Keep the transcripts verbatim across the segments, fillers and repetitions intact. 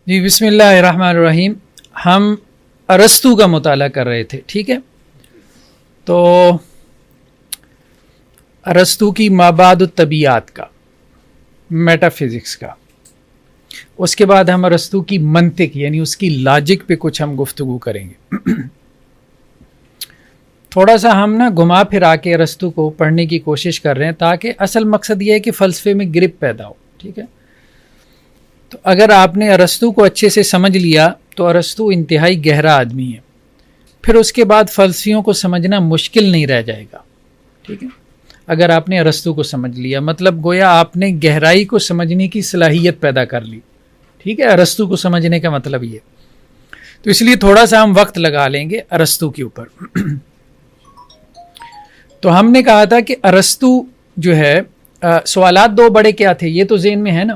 जी, बिस्मिल्लाहिर्रहमानिर्रहीम। हम अरस्तू का मुताला कर रहे थे, ठीक है। तो अरस्तू की माबाद तबीयात का, मेटाफिज़िक्स का, उसके बाद हम अरस्तू की मंतिक यानी उसकी लॉजिक पे कुछ हम गुफ्तगू करेंगे। थोड़ा सा हम ना घुमा फिरा के अरस्तू को पढ़ने की कोशिश कर रहे हैं ताकि असल मकसद ये है कि फ़लसफ़े में ग्रिप पैदा हो, ठीक है। तो अगर आपने अरस्तू को अच्छे से समझ लिया तो अरस्तू इंतहाई गहरा आदमी है, फिर उसके बाद फ़लसफ़ियों को समझना मुश्किल नहीं रह जाएगा, ठीक है। अगर आपने अरस्तू को समझ लिया मतलब गोया आपने गहराई को समझने की सलाहियत पैदा कर ली, ठीक है। अरस्तू को समझने का मतलब ये, तो इसलिए थोड़ा सा हम वक्त लगा लेंगे अरस्तू के ऊपर। तो हमने कहा था कि अरस्तू जो है, सवालात दो बड़े क्या थे ये तो ज़हन में है ना।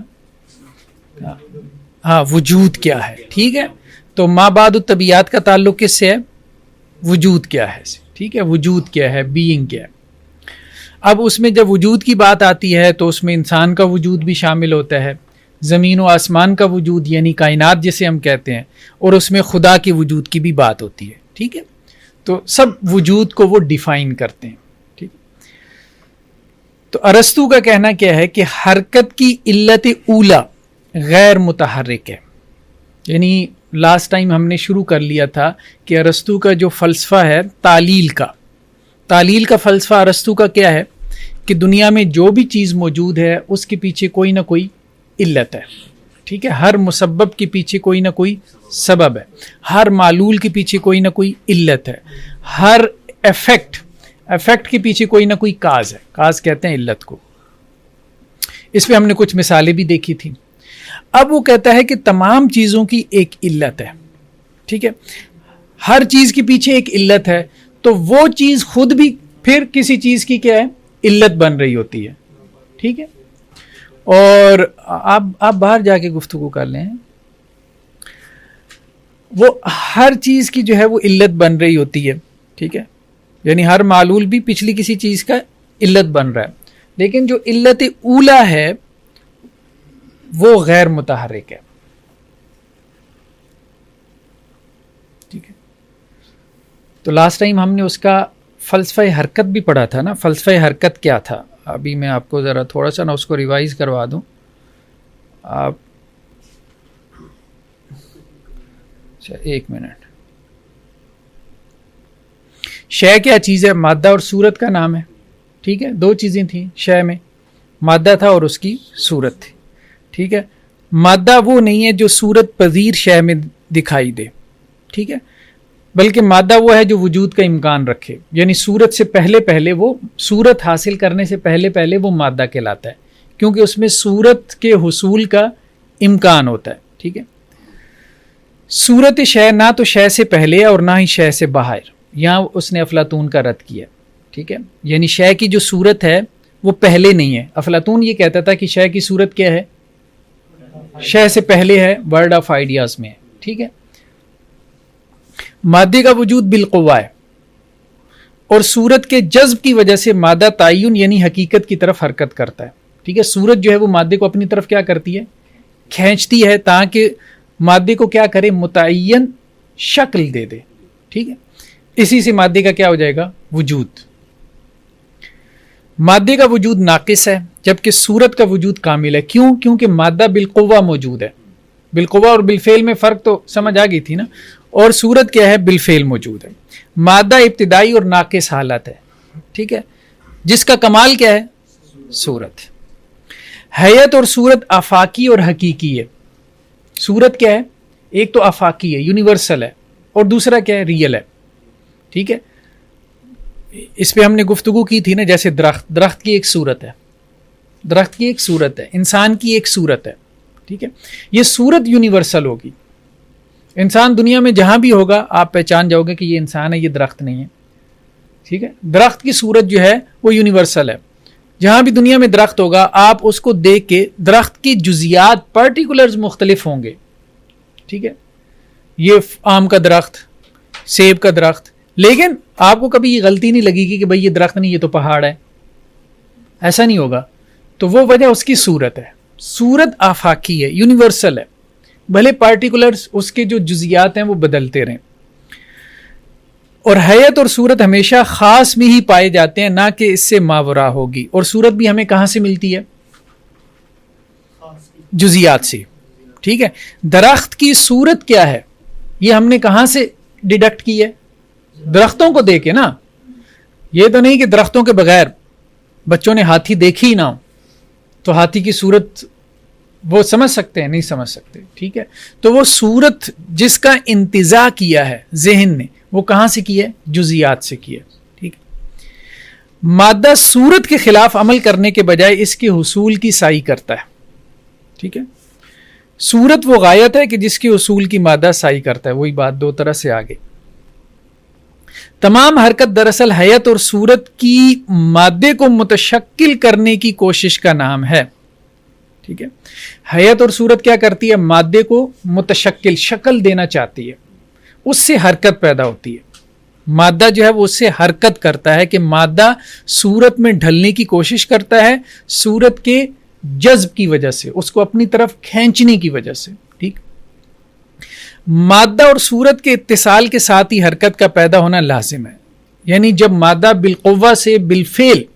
हाँ, वजूद क्या है, ठीक है। तो माबाद तबीयात का ताल्लुक किससे है? वजूद क्या है, ठीक है। वजूद क्या है, बीइंग क्या है। अब उसमें जब वजूद की बात आती है तो उसमें इंसान का वजूद भी शामिल होता है, ज़मीन व आसमान का वजूद यानी कायनात जिसे हम कहते हैं, और उसमें खुदा के वजूद की भी बात होती है, ठीक है। तो सब वजूद को वो डिफाइन करते हैं, ठीक। तो अरस्तू का कहना क्या है कि हरकत की इल्लत ऊला गैर मुतहर्रिक है। यानी लास्ट टाइम हमने शुरू कर लिया था कि अरस्तू का जो फ़लसफ़ा है तालील का, तालील का फ़लसफ़ा अरस्तू का क्या है कि दुनिया में जो भी चीज़ मौजूद है उसके पीछे कोई ना कोई इल्लत है, ठीक है। हर मुसब्बब के पीछे कोई ना कोई सबब है, हर मालूल के पीछे कोई ना कोई इल्लत है, हर इफेक्ट इफेक्ट के पीछे कोई ना कोई काज है। काज कहते हैं इल्लत को। इस पर हमने कुछ मिसालें भी देखी थी। अब वो कहता है कि तमाम चीज़ों की एक इल्लत है, ठीक है। हर चीज़ के पीछे एक इल्लत है, तो वो चीज़ खुद भी फिर किसी चीज़ की क्या है, इल्लत बन रही होती है, ठीक है। और आप आप बाहर जाके गुफ्तगू कर लें, वो हर चीज़ की जो है वो इल्लत बन रही होती है, ठीक है। यानी हर मालूल भी पिछली किसी चीज़ का इल्लत बन रहा है, लेकिन जो इल्लत ऊला है वो गैर मुतहर्रिक है, ठीक है। तो लास्ट टाइम हमने उसका फ़लसफ़े हरकत भी पढ़ा था ना। फ़लसफ़े हरकत क्या था, अभी मैं आपको ज़रा थोड़ा सा ना उसको रिवाइज करवा दूं। आप अच्छा एक मिनट। शय क्या चीज़ है? मादा और सूरत का नाम है, ठीक है। दो चीज़ें थी शय में, मादा था और उसकी सूरत थी, ठीक है। मादा वो नहीं है जो सूरत पजीर शय में दिखाई दे, ठीक है, बल्कि मादा वो है जो वजूद का इम्कान रखे। यानी सूरत से पहले पहले वो, सूरत हासिल करने से पहले पहले वो मादा कहलाता है, क्योंकि उसमें सूरत के हुसूल का इम्कान होता है, ठीक है। सूरत शय ना तो शय से पहले और ना ही शय से बाहर, यहाँ उसने अफलातून का रद्द किया, ठीक है। यानी शय की जो सूरत है वो पहले नहीं है। अफलातून ये कहता था कि शय की सूरत क्या है, शय से पहले है, वर्ड ऑफ आइडियाज में है, ठीक है। मादे का वजूद बिलकुवा है और सूरत के जज्ब की वजह से मादा तायुन यानी हकीकत की तरफ हरकत करता है, ठीक है। सूरत जो है वो मादे को अपनी तरफ क्या करती है, खींचती है, ताकि मादे को क्या करे, मुतय्यन शक्ल दे दे, ठीक है। इसी से मादे का क्या हो जाएगा, वजूद। मादे का वजूद नाकिस है जबकि सूरत का वजूद कामिल है। क्यों? क्योंकि मादा बिलकुवा मौजूद है। बिलकुवा और बिलफेल में फ़र्क तो समझ आ गई थी ना। और सूरत क्या है, बिलफेल मौजूद है। मादा इब्तिदाई और नाकिस हालत है, ठीक है, जिसका कमाल क्या है, सूरत। हैयत और सूरत आफाकी और हकीकी है। सूरत क्या है, एक तो आफाकी है, यूनिवर्सल है, और दूसरा क्या है, रियल है, ठीक है। इस पे हमने गुफ्तगू की थी ना, जैसे दरख्त, दरख्त की एक सूरत है, दरख्त की एक सूरत है, इंसान की एक सूरत है, ठीक है। ये सूरत यूनिवर्सल होगी। इंसान दुनिया में जहां भी होगा आप पहचान जाओगे कि ये इंसान है, ये दरख्त नहीं है, ठीक है। दरख्त की सूरत जो है वो यूनिवर्सल है। जहां भी दुनिया में दरख्त होगा आप उसको देख के दरख्त की जुजियात, पर्टिकुलर्स मुख्तलिफ होंगे, ठीक है। ये आम का दरख्त, सेब का दरख्त, लेकिन आपको कभी ये गलती नहीं लगेगी कि भाई ये दरख्त नहीं, ये तो पहाड़ है, ऐसा नहीं होगा। तो वो वजह उसकी सूरत है। सूरत आफाकी है, यूनिवर्सल है, भले पार्टिकुलर्स उसके जो जुजियात हैं वो बदलते रहें। और हैयत और सूरत हमेशा खास में ही पाए जाते हैं, ना कि इससे मावरा होगी। और सूरत भी हमें कहां से मिलती है? जुजियात से, ठीक है। दरख्त की सूरत क्या है ये हमने कहां से डिडक्ट की है? दरख्तों को देखे ना। ये तो नहीं कि दरख्तों के बगैर बच्चों ने हाथी देखी ही ना हो तो हाथी की सूरत वो समझ सकते हैं, नहीं समझ सकते, ठीक है। तो वो सूरत जिसका इंतजा किया है ज़हन ने, वो कहां से किया है? जुजियात से किया, ठीक है। मादा सूरत के खिलाफ अमल करने के बजाय इसके हुसूल की साई करता है, ठीक है। सूरत वो गायत है कि जिसके हुसूल की मादा साई करता है। वही बात दो तरह से आगे। तमाम हरकत दरअसल हैयत और सूरत की मादे को मुतशक्किल करने की कोशिश का नाम है, ठीक है। हैयत और सूरत क्या करती है? मादे को मुतशक्किल, शक्ल देना चाहती है, उससे हरकत पैदा होती है। मादा जो है वो उससे हरकत करता है कि मादा सूरत में ढलने की कोशिश करता है, सूरत के जज्ब की वजह से, उसको अपनी तरफ खींचने की वजह से, ठीक। मादा और सूरत के इत्तिसाल के साथ ही हरकत का पैदा होना लाजिम है। यानी जब मादा बिलकुव्वा से बिलफेल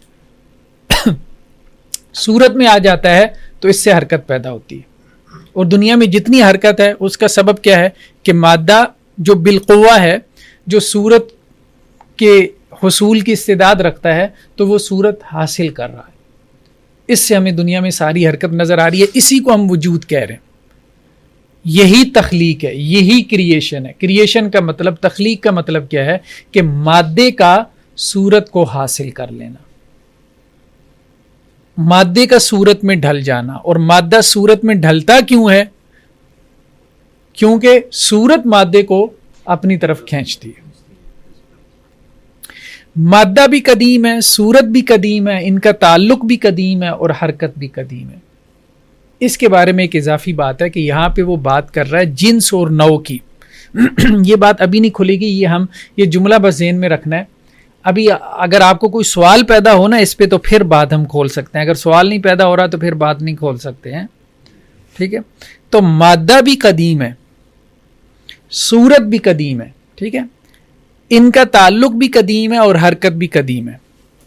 सूरत में आ जाता है तो इससे हरकत पैदा होती है। और दुनिया में जितनी हरकत है उसका सबब क्या है? कि मादा जो बिलकुव्वा है, जो सूरत के हुसूल की इस्तेदाद रखता है, तो वो सूरत हासिल कर रहा है। इससे हमें दुनिया में सारी हरकत नजर आ रही है। इसी को हम वजूद कह रहे हैं। यही तख्लीक है, यही क्रिएशन है। क्रिएशन का मतलब, तख्लीक का मतलब क्या है? कि मादे का सूरत को हासिल कर लेना, मादे का सूरत में ढल जाना। और मादा सूरत में ढलता क्यों है? क्योंकि सूरत मादे को अपनी तरफ खींचती है। मादा भी कदीम है, सूरत भी कदीम है, इनका ताल्लुक भी कदीम है और हरकत भी कदीम है। इसके बारे में एक इजाफी बात है कि यहां पे वो बात कर रहा है जिन्स और नौ की। ये बात अभी नहीं खुलेगी, ये हम ये जुमला बस ज़हन में रखना है। अभी अगर आपको कोई सवाल पैदा हो ना इस पे, तो फिर बात हम खोल सकते हैं। अगर सवाल नहीं पैदा हो रहा तो फिर बात नहीं खोल सकते हैं, ठीक है। तो मादा भी कदीम है, सूरत भी कदीम है, ठीक है। इनका ताल्लुक भी कदीम है और हरकत भी कदीम है,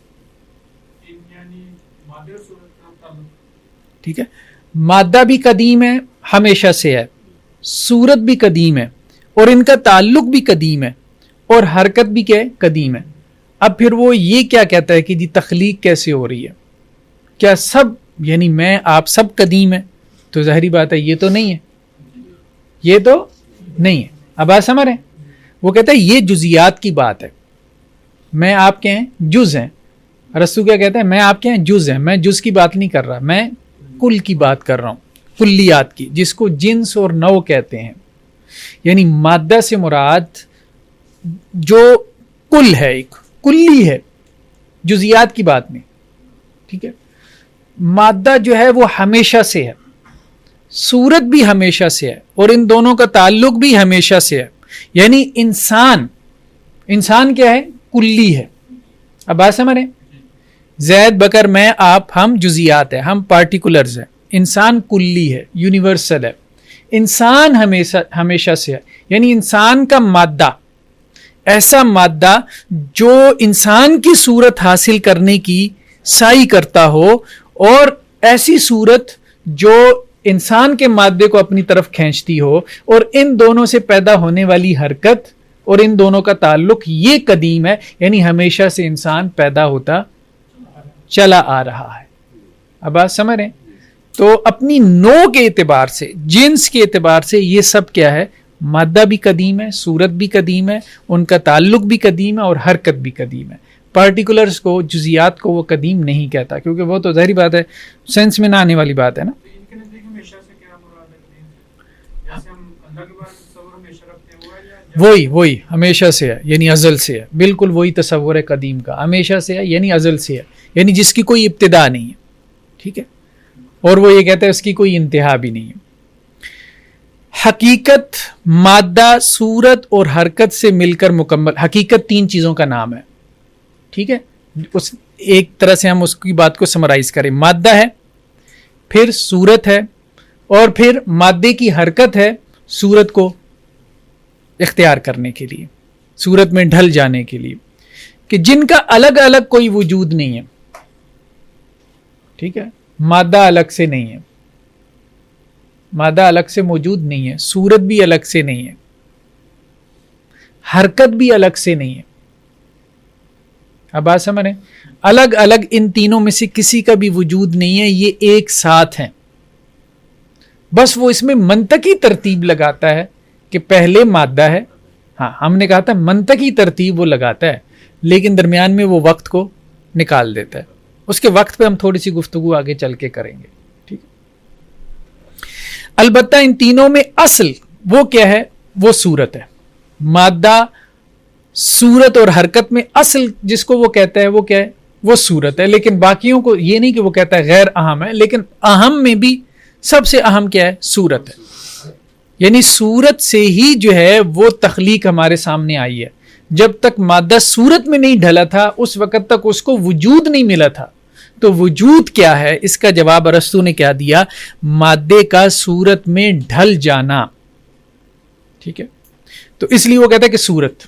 ठीक है। मादा भी कदीम है, हमेशा से है, सूरत भी कदीम है और इनका ताल्लुक भी कदीम है और हरकत भी क्या है? कदीम है। अब फिर वो ये क्या कहता है कि जी तख्लीक कैसे हो रही है? क्या सब, यानी मैं आप सब कदीम है? तो जाहिर बात है ये तो नहीं है, ये तो नहीं है। अब आप समझ रहे हैं? वो कहता है ये जुजियात की बात है, मैं आपके हैं जुज हैं। रसूल क्या कहता है? मैं आपके हैं जुज हैं। मैं जुज की बात नहीं कर रहा, मैं कुल की बात कर रहा हूं, कुल्लियात की, जिसको जिन्स और नौ कहते हैं। यानी मादा से मुराद जो कुल है, एक कुल्ली है, जुजियात की बात नहीं, ठीक है। मादा जो है वो हमेशा से है, सूरत भी हमेशा से है और इन दोनों का ताल्लुक भी हमेशा से है। यानी इंसान, इंसान क्या है? कुल्ली है। अब बात समझ रहे? जैद, बकर, मैं, आप, हम जुजियात है, हम पार्टिकुलर्स है। इंसान कुल्ली है, यूनिवर्सल है। इंसान हमेशा हमेशा से है। यानी इंसान का मादा, ऐसा मादा जो इंसान की सूरत हासिल करने की साई करता हो और ऐसी सूरत जो इंसान के मादे को अपनी तरफ खींचती हो, और इन दोनों से पैदा होने वाली हरकत और इन दोनों का ताल्लुक ये कदीम है। यानी हमेशा से इंसान पैदा होता चला आ रहा है। अब आप समझ रहे हैं? तो अपनी नो के एतबार से, जिन्स के एतबार से ये सब क्या है? मादा भी कदीम है, सूरत भी कदीम है, उनका ताल्लुक भी कदीम है और हरकत भी कदीम है। पार्टिकुलर्स को, जुजियात को वो कदीम नहीं कहता, क्योंकि वो तो जाहिर बात है सेंस में ना आने वाली बात है ना। वही वही हमेशा से है, यानी अजल से है। बिल्कुल वही तसव्वुर है कदीम का, हमेशा से है यानी अजल से है, यानी जिसकी कोई इब्तिदा नहीं है, ठीक है। और वो ये कहता है उसकी कोई इंतहा भी नहीं है। हकीकत मादा, सूरत और हरकत से मिलकर मुकम्मल। हकीकत तीन चीजों का नाम है, ठीक है। उस एक तरह से हम उसकी बात को समराइज करें, मादा है, फिर सूरत है, और फिर मादे की हरकत है सूरत को इख्तियार करने के लिए, सूरत में ढल जाने के लिए, कि जिनका अलग अलग कोई वजूद नहीं है। ठीक है, मादा अलग से नहीं है, मादा अलग से मौजूद नहीं है, सूरत भी अलग से नहीं है, हरकत भी अलग से नहीं है। अब बात समझ रहे, अलग अलग इन तीनों में से किसी का भी वजूद नहीं है, ये एक साथ हैं। बस वो इसमें मंतकी तरतीब लगाता है कि पहले मादा है, हाँ हमने कहा था मंतकी तरतीब वो लगाता है, लेकिन दरमियान में वो वक्त को निकाल देता है। उसके वक्त पे हम थोड़ी सी गुफ्तगू आगे चल के करेंगे। ठीक है, अलबत्ता इन तीनों में असल वो क्या है, वो सूरत है। मादा, सूरत और हरकत में असल जिसको वो कहता है वो क्या है, वो सूरत है। लेकिन बाकियों को ये नहीं कि वो कहता है गैर अहम है, लेकिन अहम में भी सबसे अहम क्या है, सूरत है। यानी सूरत से ही जो है वो तख्लीक हमारे सामने आई है। जब तक मादा सूरत में नहीं ढला था उस वक्त तक उसको वजूद नहीं मिला था। तो वजूद क्या है, इसका जवाब अरस्तु ने क्या दिया, मादे का सूरत में ढल जाना। ठीक है, तो इसलिए वो कहता है कि सूरत,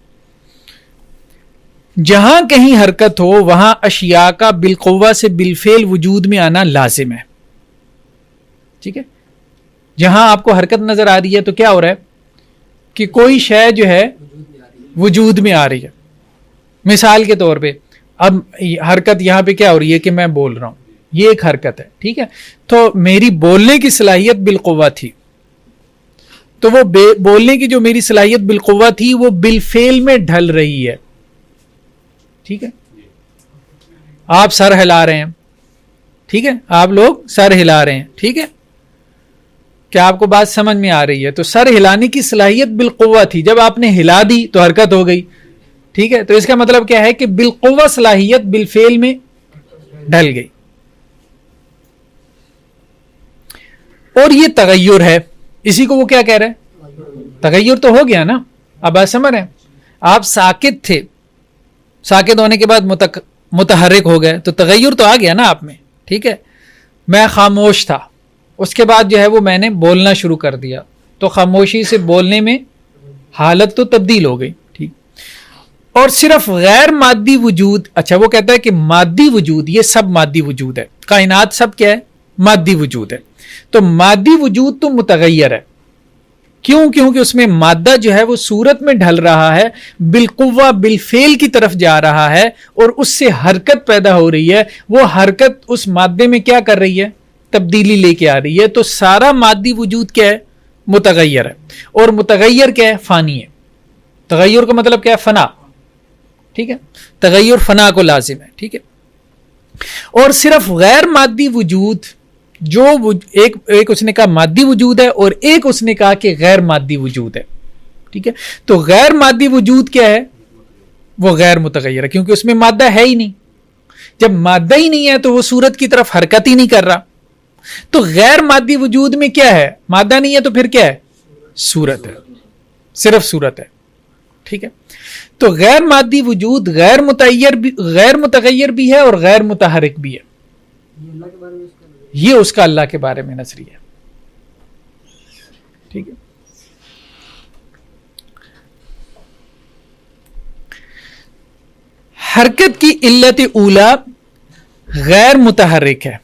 जहां कहीं हरकत हो वहां अशिया का बिलकुव्वा से बिलफेल वजूद में आना लाजिम है। ठीक है, जहां आपको हरकत नजर आ रही है तो क्या हो रहा है कि कोई शय जो है वजूद में आ रही है। मिसाल के तौर पे अब हरकत यहां पे क्या हो रही है कि मैं बोल रहा हूं, ये एक हरकत है। ठीक है, तो मेरी बोलने की सलाहियत बिलकुव्वा थी, तो वो बोलने की जो मेरी सलाहियत बिलकुव्वा थी वो बिलफेल में ढल रही है। ठीक है, आप सर हिला रहे हैं, ठीक है, आप लोग सर हिला रहे हैं। ठीक है, क्या आपको बात समझ में आ रही है? तो सर हिलाने की सलाहियत बिलकुव्वा थी, जब आपने हिला दी तो हरकत हो गई। ठीक है, तो इसका मतलब क्या है कि बिलकुव्वा सलाहियत बिलफेल में ढल गई। और ये तगय्युर है, इसी को वो क्या कह रहे हैं, तगय्युर तो हो गया ना। अब बात समझ रहे हैं, आप साकित थे, साकित होने के बाद मुतक, मुतहर्रिक हो गए, तो तगय्युर तो आ गया ना आप में। ठीक है, मैं खामोश था, उसके बाद जो है वो मैंने बोलना शुरू कर दिया, तो खामोशी से बोलने में हालत तो तब्दील हो गई। ठीक, और सिर्फ गैर मादी वजूद, अच्छा वो कहता है कि मादी वजूद, ये सब मादी वजूद है, कायनात सब क्या है, मादी वजूद है। तो मादी वजूद तो मुतगय्यर है, क्यों? क्योंकि उसमें मादा जो है वो सूरत में ढल रहा है, बिलकुव्वा बिलफेल की तरफ जा रहा है, और उससे हरकत पैदा हो रही है। वो हरकत उस मादे में क्या कर रही है, तब्दीली लेके आ रही है। तो सारा मादी वजूद क्या है, मुतगय्यर है। और मुतगय्यर क्या है, फानी है। तगय्युर का मतलब क्या है, फना। ठीक है, तगय्युर फना को लाजिम है। ठीक है, और सिर्फ गैर मादी वजूद, जो एक एक उसने कहा मादी वजूद है और एक उसने कहा कि गैर मादी वजूद है। ठीक है, तो गैर मादी वजूद क्या है, वो गैर मुतगय्यर है, क्योंकि उसमें मादा है ही नहीं। जब मादा ही नहीं है तो वो सूरत की तरफ हरकत ही नहीं कर रहा। तो गैर मादी वजूद में क्या है, मादा नहीं है, तो फिर क्या है, सूरत है, सिर्फ सूरत है। ठीक है, तो गैर मादी वजूद गैर मुतगय्यर भी, गैर मुतगय्यर भी है और गैर मुतहरिक भी है। ये उसका अल्लाह के बारे में नजरिया। ठीक है, हरकत की इल्लत ऊला गैर मुतहरिक है,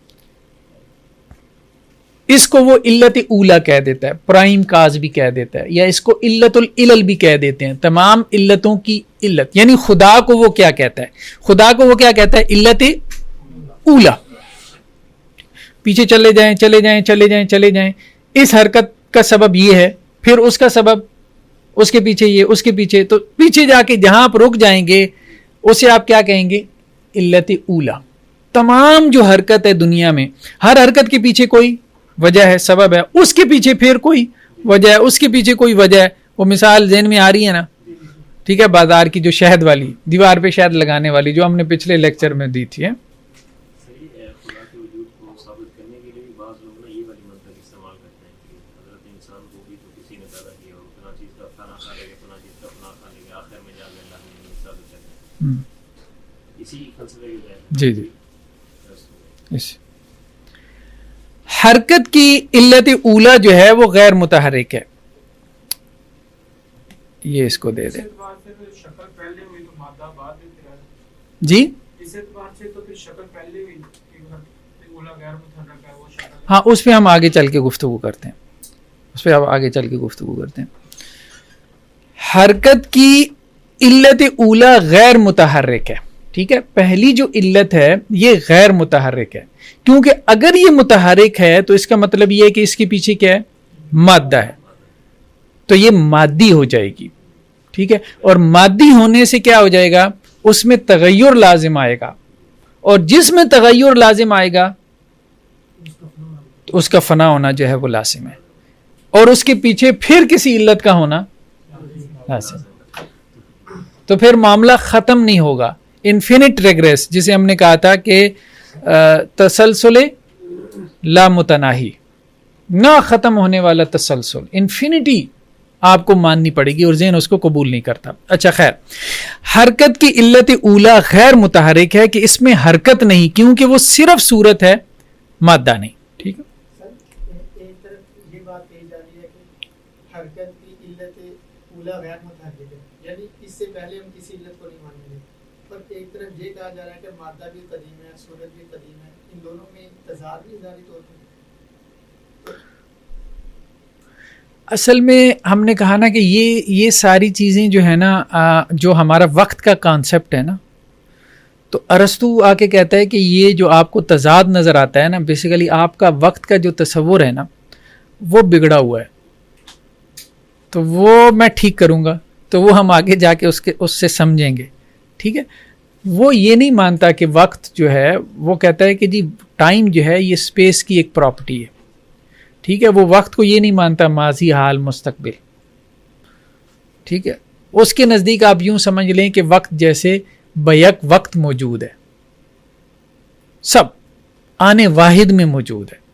इसको वो इल्लत ऊला कह देता है, प्राइम काज भी कह देता है, या इसको इल्लतुल इलल भी कह देते हैं। तमाम इल्लतों की इल्लत, यानी खुदा को वो क्या कहता है, खुदा को वो क्या कहता है, इल्लत ऊला। पीछे चले जाएं चले जाएं चले जाएं चले जाएं, इस हरकत का सबब ये है, फिर उसका सबब, उसके पीछे ये, उसके पीछे, तो पीछे जाके जहां आप रुक जाएंगे उसे आप क्या कहेंगे, इल्लत ऊला। तमाम जो हरकत है दुनिया में, हर हरकत के पीछे कोई वजह है, सबब है, उसके पीछे फिर कोई वजह है, उसके पीछे कोई वजह है। वो मिसाल ज़हन में आ रही है ना, ठीक है, बाजार की जो शहद वाली, दीवार पे शहद लगाने वाली, जो हमने पिछले लेक्चर में दी थी है? जी जी, इस हरकत की इल्लत ऊला जो है वो गैर मुतहर्रिक है। ये इसको दे दे जी। हाँ, उस पर हम आगे चल के गुफ्तगू करते हैं, उस पर आगे चल के गुफ्तगू करते हैं। हरकत की इल्लत ऊला गैर मुतहर्रिक है, ठीक है। पहली जो इल्लत है ये गैर मुतहर्रिक है, क्योंकि अगर ये मुतहर्रिक है तो इसका मतलब ये है कि इसके पीछे क्या है, मादा है, तो ये मादी हो जाएगी, ठीक है। और मादी होने से क्या हो जाएगा, उसमें तगय्युर लाजिम आएगा, और जिसमें तगय्युर लाजिम आएगा तो उसका फना होना जो है वो लाजिम है, और उसके पीछे फिर किसी इल्लत का होना लाजिम, तो फिर मामला खत्म नहीं होगा। इन्फिनिट रेग्रेस, जिसे हमने कहा था कि तसलसुल ला मुतनाही, ना खत्म होने वाला तसलसल, इन्फिनिटी आपको माननी पड़ेगी और ज़हन उसको कबूल नहीं करता। अच्छा खैर, हरकत की इल्लत ऊला गैर मुतहर्रिक है कि इसमें हरकत नहीं, क्योंकि वो सिर्फ सूरत है, मादा नहीं, ठीक है। सर एक तरफ ये बात कही जा रही है कि हरकत की इल्लत ऊला गैर मुतहर्रिक है, यानी इससे पहले हम किसी इल्लत को नहीं मानेंगे, पर एक तरफ ये कहा जा रहा है कि मादा भी कदीम है, सूरत भी कदीम है, इन दोनों में तज़ाद भी ज़ाहिरी तौर पर। असल में हमने कहा ना कि ये ये सारी चीज़ें जो है ना, जो हमारा वक्त का कॉन्सेप्ट है ना, तो अरस्तु आके कहता है कि ये जो आपको तज़ाद नज़र आता है ना, बेसिकली आपका वक्त का जो तसव्वुर है ना वो बिगड़ा हुआ है, तो वो मैं ठीक करूँगा, तो वो हम आगे जाके उसके उससे समझेंगे, ठीक है। वो ये नहीं मानता कि वक्त जो है, वो कहता है कि जी टाइम जो है ये स्पेस की एक प्रॉपर्टी है, ठीक है। वो वक्त को ये नहीं मानता माजी, हाल, मुस्तकबिल, ठीक है। उसके नज़दीक आप यूं समझ लें कि वक्त जैसे बैक वक्त मौजूद है, सब आने वाहिद में मौजूद है,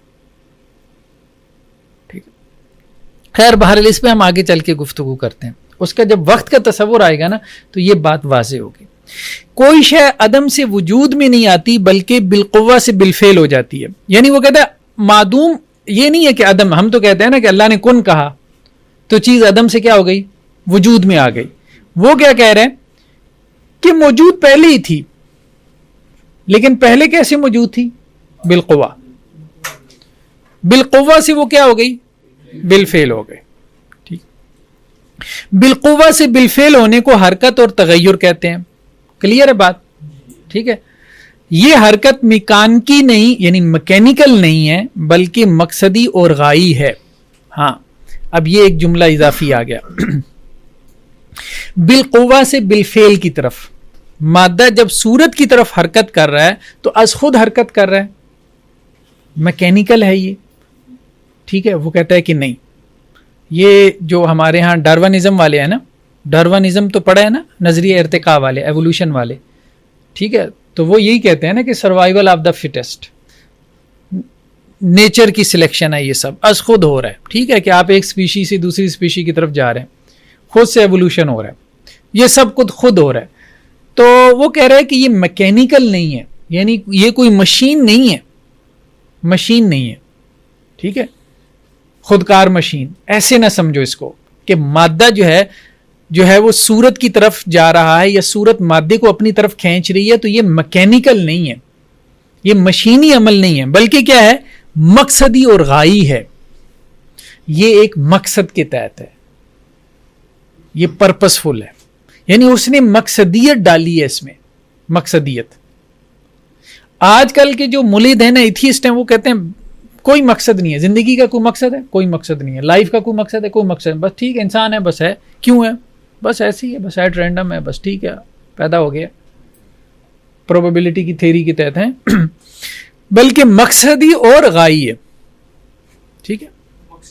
ठीक है। खैर बहरहाल इस पे हम आगे चल के गुफ्तगू करते हैं। उसका जब वक्त का तसव्वुर आएगा ना तो ये बात वाज़ेह होगी। कोई शय अदम से वजूद में नहीं आती बल्कि बिलकुव्वा से बिलफेल हो जाती है, यानी वो कहता है मादूम ये नहीं है कि अदम, हम तो कहते हैं ना कि अल्लाह ने कुन कहा तो चीज अदम से क्या हो गई, वजूद में आ गई। वो क्या कह रहे हैं कि मौजूद पहले ही थी, लेकिन पहले कैसे मौजूद थी, बिलकुव्वा, बिलकुव्वा से वो क्या हो गई, बिलफेल हो गई, ठीक। बिलकुव्वा से बिलफेल होने को हरकत और तगय्युर कहते हैं। क्लियर है बात, ठीक है। ये हरकत मिकानकी नहीं, यानी मैकेनिकल नहीं है, बल्कि मकसदी और गाई है। हाँ, अब ये एक जुमला इजाफी आ गया। बिलकुव्वा से बिलफेल की तरफ, मादा जब सूरत की तरफ हरकत कर रहा है तो अज खुद हरकत कर रहा है, मैकेनिकल है ये, ठीक है। वो कहता है कि नहीं, ये जो हमारे यहाँ डार्विनिज्म वाले हैं ना, डार्विनिज्म तो पढ़ा है ना, नजरिया इर्तिका वाले, एवोल्यूशन वाले, ठीक है। तो वो यही कहते हैं ना कि survival of the fittest, nature की सिलेक्शन है, ये सब अज खुद हो रहा है, ठीक है। कि आप एक स्पीशी से दूसरी स्पीशी की तरफ जा रहे हैं, खुद से एवोल्यूशन हो रहा है, ये सब कुछ खुद हो रहा है। तो वो कह रहा है कि ये मैकेनिकल नहीं है, यानी ये कोई मशीन नहीं है, मशीन नहीं है, ठीक है, खुदकार मशीन, ऐसे ना समझो इसको कि मादा जो है जो है वो सूरत की तरफ जा रहा है या सूरत मादे को अपनी तरफ खींच रही है, तो ये मैकेनिकल नहीं है, ये मशीनी अमल नहीं है, बल्कि क्या है, मकसदी और गाई है। ये एक मकसद के तहत है, ये पर्पसफुल है, यानी उसने मकसदियत डाली है इसमें, मकसदियत। आजकल के जो मुलिद हैं ना, एथियस्ट हैं, वो कहते हैं कोई मकसद नहीं है, जिंदगी का कोई मकसद है, कोई मकसद नहीं है, लाइफ का कोई मकसद है, कोई मकसद है, बस ठीक है, इंसान है, बस है, क्यों है, बस ऐसे ही है, बस एट रैंडम है, बस ठीक है, पैदा हो गया, प्रोबेबिलिटी की थ्योरी के तहत है। बल्कि मकसदी और गाई है, ठीक है।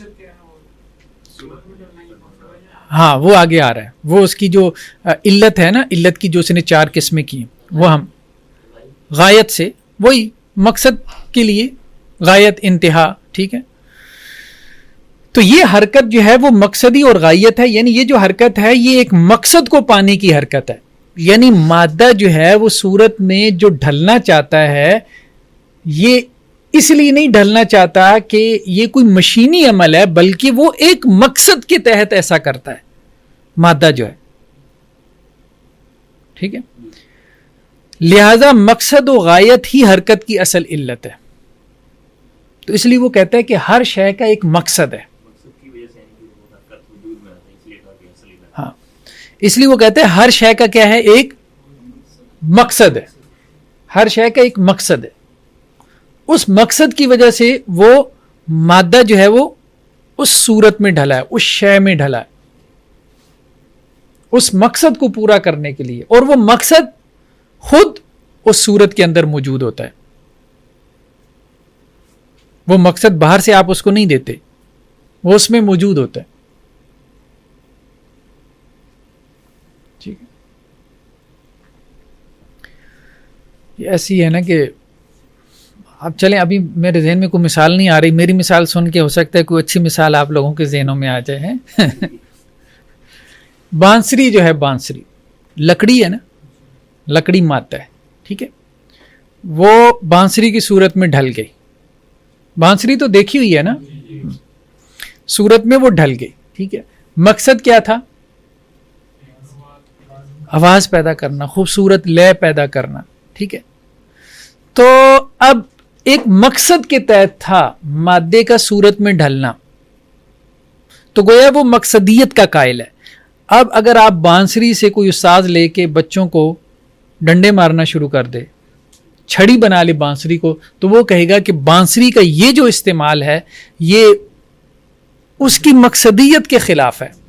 हाँ, वो आगे आ रहा है, वो उसकी जो इल्लत है ना, इल्लत की जो उसने चार किस्में की, वो हम गायत से, वही मकसद के लिए गायत, इंतहा, ठीक है। तो ये हरकत जो है वो मकसदी और गायत है, यानी ये जो हरकत है ये एक मकसद को पाने की हरकत है, यानी मादा जो है वो सूरत में जो ढलना चाहता है, ये इसलिए नहीं ढलना चाहता कि ये कोई मशीनी अमल है, बल्कि वो एक मकसद के तहत ऐसा करता है मादा जो है, ठीक है। लिहाजा मकसद व गायत ही हरकत की असल इल्लत है। तो इसलिए वो कहता है कि हर शय का एक मकसद है। हाँ, इसलिए वो कहते हैं हर शय का क्या है, एक मकसद है। हर शय का एक मकसद है। उस मकसद की वजह से वो मादा जो है वो उस सूरत में ढला है, उस शय में ढला है, उस मकसद को पूरा करने के लिए। और वो मकसद खुद उस सूरत के अंदर मौजूद होता है। वो मकसद बाहर से आप उसको नहीं देते, वो उसमें मौजूद होता है, ठीक है। ये ऐसी है ना कि अब चलें, अभी मेरे जहन में कोई मिसाल नहीं आ रही। मेरी मिसाल सुन के हो सकता है कोई अच्छी मिसाल आप लोगों के जहनों में आ जाए है। बांसुरी जो है, बांसुरी लकड़ी है ना, लकड़ी माता है, ठीक है। वो बांसुरी की सूरत में ढल गई। बांसुरी तो देखी हुई है ना, सूरत में वो ढल गई, ठीक है। मकसद क्या था? आवाज पैदा करना, खूबसूरत लय पैदा करना, ठीक है। तो अब एक मकसद के तहत था मादे का सूरत में ढलना, तो गोया वो मकसदियत का कायल है। अब अगर आप बांसुरी से कोई उस्ताद लेके बच्चों को डंडे मारना शुरू कर दे, छड़ी बना ले बांसुरी को, तो वो कहेगा कि बांसुरी का ये जो इस्तेमाल है ये उसकी मकसदियत के खिलाफ है।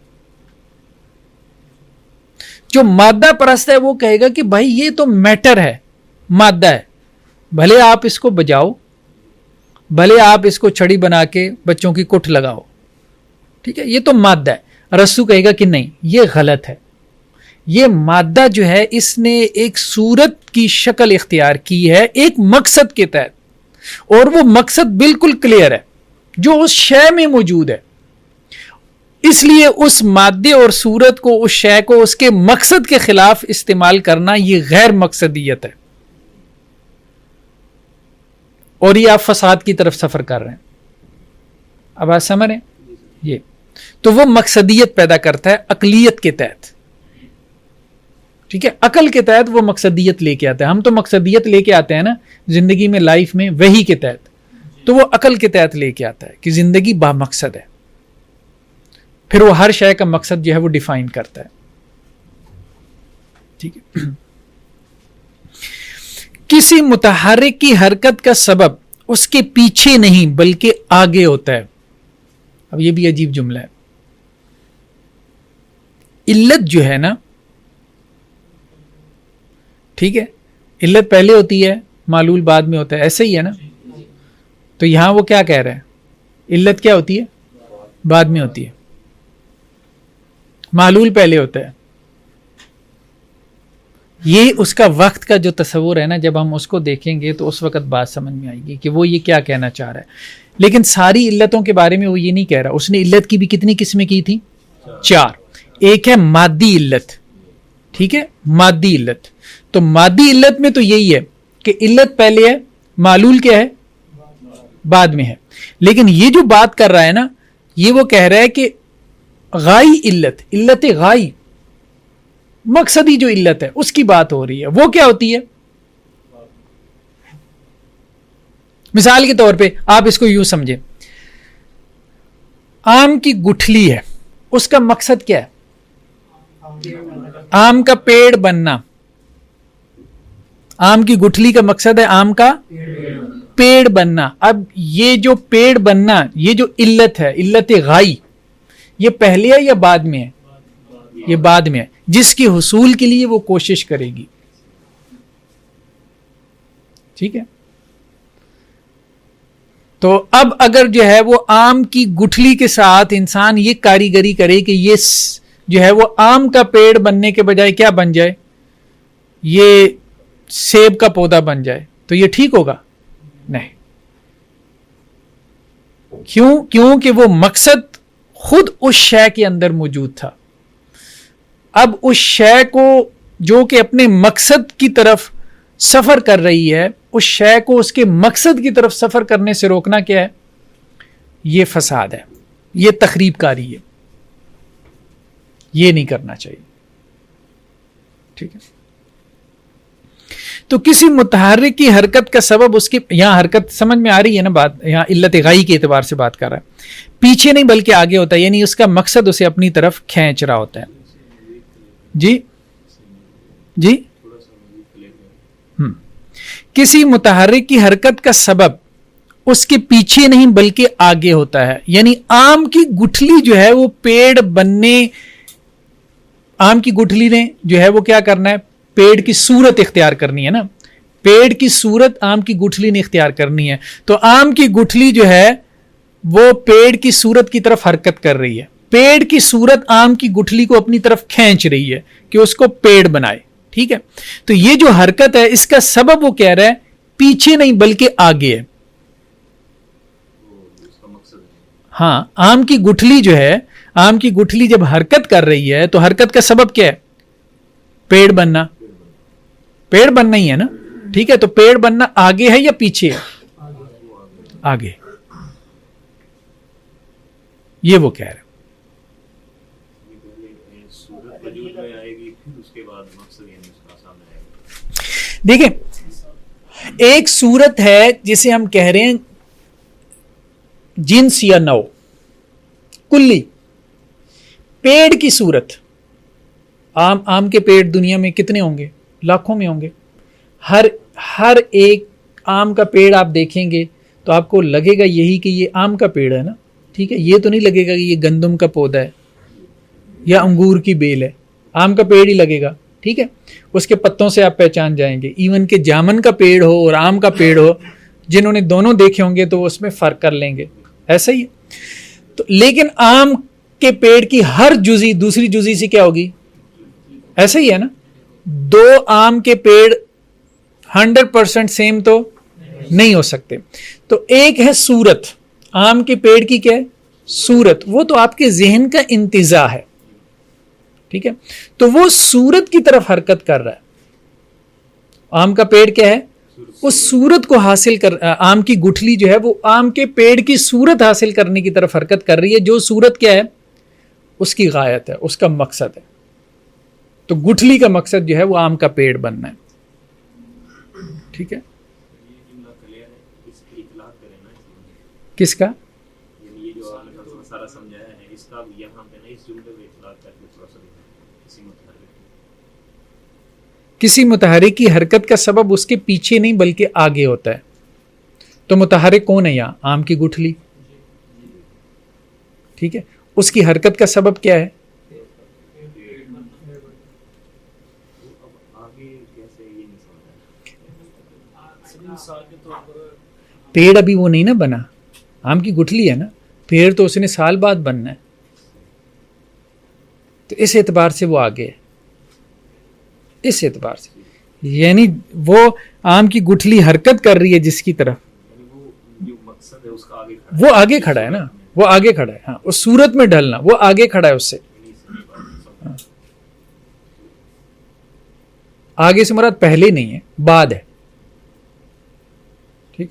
जो मादा परस्त है वो कहेगा कि भाई ये तो मैटर है, मादा है, भले आप इसको बजाओ, भले आप इसको छड़ी बना के बच्चों की कुठ लगाओ, ठीक है, ये तो मादा है। रस्सू कहेगा कि नहीं, ये गलत है, ये मादा जो है इसने एक सूरत की शक्ल इख्तियार की है एक मकसद के तहत, और वो मकसद बिल्कुल क्लियर है जो उस शय में मौजूद है। इसलिए उस मादे और सूरत को, उस शय को उसके मकसद के खिलाफ इस्तेमाल करना ये गैर मकसदियत है, और ये आप फसाद की तरफ सफर कर रहे हैं। अब आप समझ रहे हैं ये, तो वो मकसदियत पैदा करता है अकलियत के तहत, ठीक है। अकल के तहत वो मकसदियत लेके आता है। हम तो मकसदियत लेके आते हैं ना जिंदगी में, लाइफ में, वही के तहत। तो वो अकल के तहत लेके आता है कि जिंदगी बामकसद है। फिर वो हर शय का मकसद जो है वो डिफाइन करता है, ठीक है। किसी मुतहर्रिक की हरकत का सबब उसके पीछे नहीं बल्कि आगे होता है। अब ये भी अजीब जुमला है। इल्लत जो है ना, ठीक है, इल्लत पहले होती है, मालूल बाद में होता है, ऐसे ही है ना। तो यहां वो क्या कह रहे हैं, इल्लत क्या होती है, बाद में होती है, मालूल पहले होता है। ये उसका वक्त का जो तस्वुर है ना, जब हम उसको देखेंगे तो उस वक्त बात समझ में आएगी कि वो ये क्या कहना चाह रहा है। लेकिन सारी इल्लतों के बारे में वो ये नहीं कह रहा। उसने इल्लत की भी कितनी किस्में की थी, चार। एक है मादी इल्लत, ठीक है, मादी इल्लत। तो मादी इल्लत में तो यही है कि इल्लत पहले है, मालूल क्या है, बाद में है। लेकिन ये जो बात कर रहा है ना, ये वो कह रहा है कि गाई इल्लत, इल्लत गाई, मकसदी जो इल्लत है उसकी बात हो रही है। वो क्या होती है? मिसाल के तौर पे आप इसको यूं समझे, आम की गुठली है, उसका मकसद क्या है? आम का पेड़ बनना। आम की गुठली का मकसद है आम का पेड़ बनना। अब ये जो पेड़ बनना, ये जो इल्लत है, इल्लत गाई, ये पहले है या बाद में है? ये बाद में है, जिसकी हुसूल के लिए वो कोशिश करेगी, ठीक है। तो अब अगर जो है वो आम की गुठली के साथ इंसान ये कारीगरी करे कि ये जो है वो आम का पेड़ बनने के बजाय क्या बन जाए, ये सेब का पौधा बन जाए, तो ये ठीक होगा? नहीं। क्यों? क्योंकि वो मकसद खुद उस शय के अंदर मौजूद था। अब उस शय को जो कि अपने मकसद की तरफ सफर कर रही है, उस शय को उसके मकसद की तरफ सफर करने से रोकना क्या है? ये फसाद है, ये तखरीबकारी है, ये नहीं करना चाहिए। ठीक है, तो किसी मुतहर्रिक की हरकत का सबब उसकी, यहां हरकत समझ में आ रही है ना बात, यहां इल्लत गाई के एतबार से बात कर रहा है, पीछे नहीं बल्कि आगे होता है, यानी उसका मकसद उसे अपनी तरफ खींच रहा होता है। जी जी हम्म किसी मुतहर्रिक की हरकत का सबब उसके पीछे नहीं बल्कि आगे होता है, यानी आम की गुठली जो है वो पेड़ बनने, आम की गुठली ने जो है वो क्या करना है? पेड़ की सूरत इख्तियार करनी है ना, पेड़ की सूरत आम की गुठली ने इख्तियार करनी है। तो आम की गुठली जो है वो पेड़ की सूरत की तरफ हरकत कर रही है, पेड़ की सूरत आम की गुठली को अपनी तरफ खींच रही है कि उसको पेड़ बनाए। ठीक है, तो ये जो हरकत है इसका सबब वो कह रहा है पीछे नहीं बल्कि आगे है। हाँ, आम की गुठली जो है, आम की गुठली जब हरकत कर रही है तो हरकत का सबब क्या है? पेड़ बनना, पेड़ बनना ही है ना। ठीक है, तो पेड़ बनना आगे है या पीछे है? आगे, ये वो कह रहे हैं। देखिए, एक सूरत है जिसे हम कह रहे हैं जिन्स या नौ, कुल्ली, पेड़ की सूरत। आम आम के पेड़ दुनिया में कितने होंगे? लाखों में होंगे। हर हर एक आम का पेड़ आप देखेंगे तो आपको लगेगा यही कि ये आम का पेड़ है ना। ठीक है, ये तो नहीं लगेगा कि ये गंदम का पौधा है या अंगूर की बेल है, आम का पेड़ ही लगेगा। ठीक है, उसके पत्तों से आप पहचान जाएंगे। इवन के जामन का पेड़ हो और आम का पेड़ हो, जिन्होंने दोनों देखे होंगे तो उसमें फर्क कर लेंगे। ऐसा ही है। तो लेकिन आम के पेड़ की हर जुजी दूसरी जुजी से क्या होगी? ऐसा ही है ना। दो आम के पेड़ हंड्रेड परसेंट सेम तो नहीं हो सकते। तो एक है सूरत, आम के पेड़ की क्या है? सूरत, वो तो आपके जहन का इंतजा है। ठीक है, तो वो सूरत की तरफ हरकत कर रहा है। आम का पेड़ क्या है? उस सूरत को हासिल कर, आम की गुठली जो है वो आम के पेड़ की सूरत हासिल करने की तरफ हरकत कर रही है। जो सूरत क्या है? उसकी गायत है, उसका मकसद है। तो गुठली का मकसद जो है वो आम का पेड़ बनना है। ठीक है, किसका? ये जो आपने सारा समझाया है इसका यहां पे ना इस जुमले में इतलाक करके थोड़ा सा किसी मुतहर्रिक किसी मुतहर्रिक की हरकत का सबब उसके पीछे नहीं बल्कि आगे होता है। तो मुतहर्रिक कौन है? यहां आम की गुठली। ठीक है, उसकी हरकत का सबब क्या है? पेड़ अभी वो नहीं ना बना, आम की गुठली है ना, पेड़ तो उसने साल बाद बनना है। तो इस एतबार से वो आगे है, इस एतबार से, यानी वो आम की गुठली हरकत कर रही है जिसकी तरफ, वो आगे खड़ा है ना, वो आगे खड़ा है। हाँ, उस सूरत में ढलना, वो आगे खड़ा है उससे। हाँ। आगे से मुराद पहले नहीं है, बाद है। ठीक,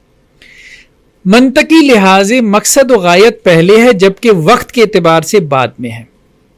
मंतकी लिहाजे मकसद और गायत पहले है जबकि वक्त के एतबार से बाद में है।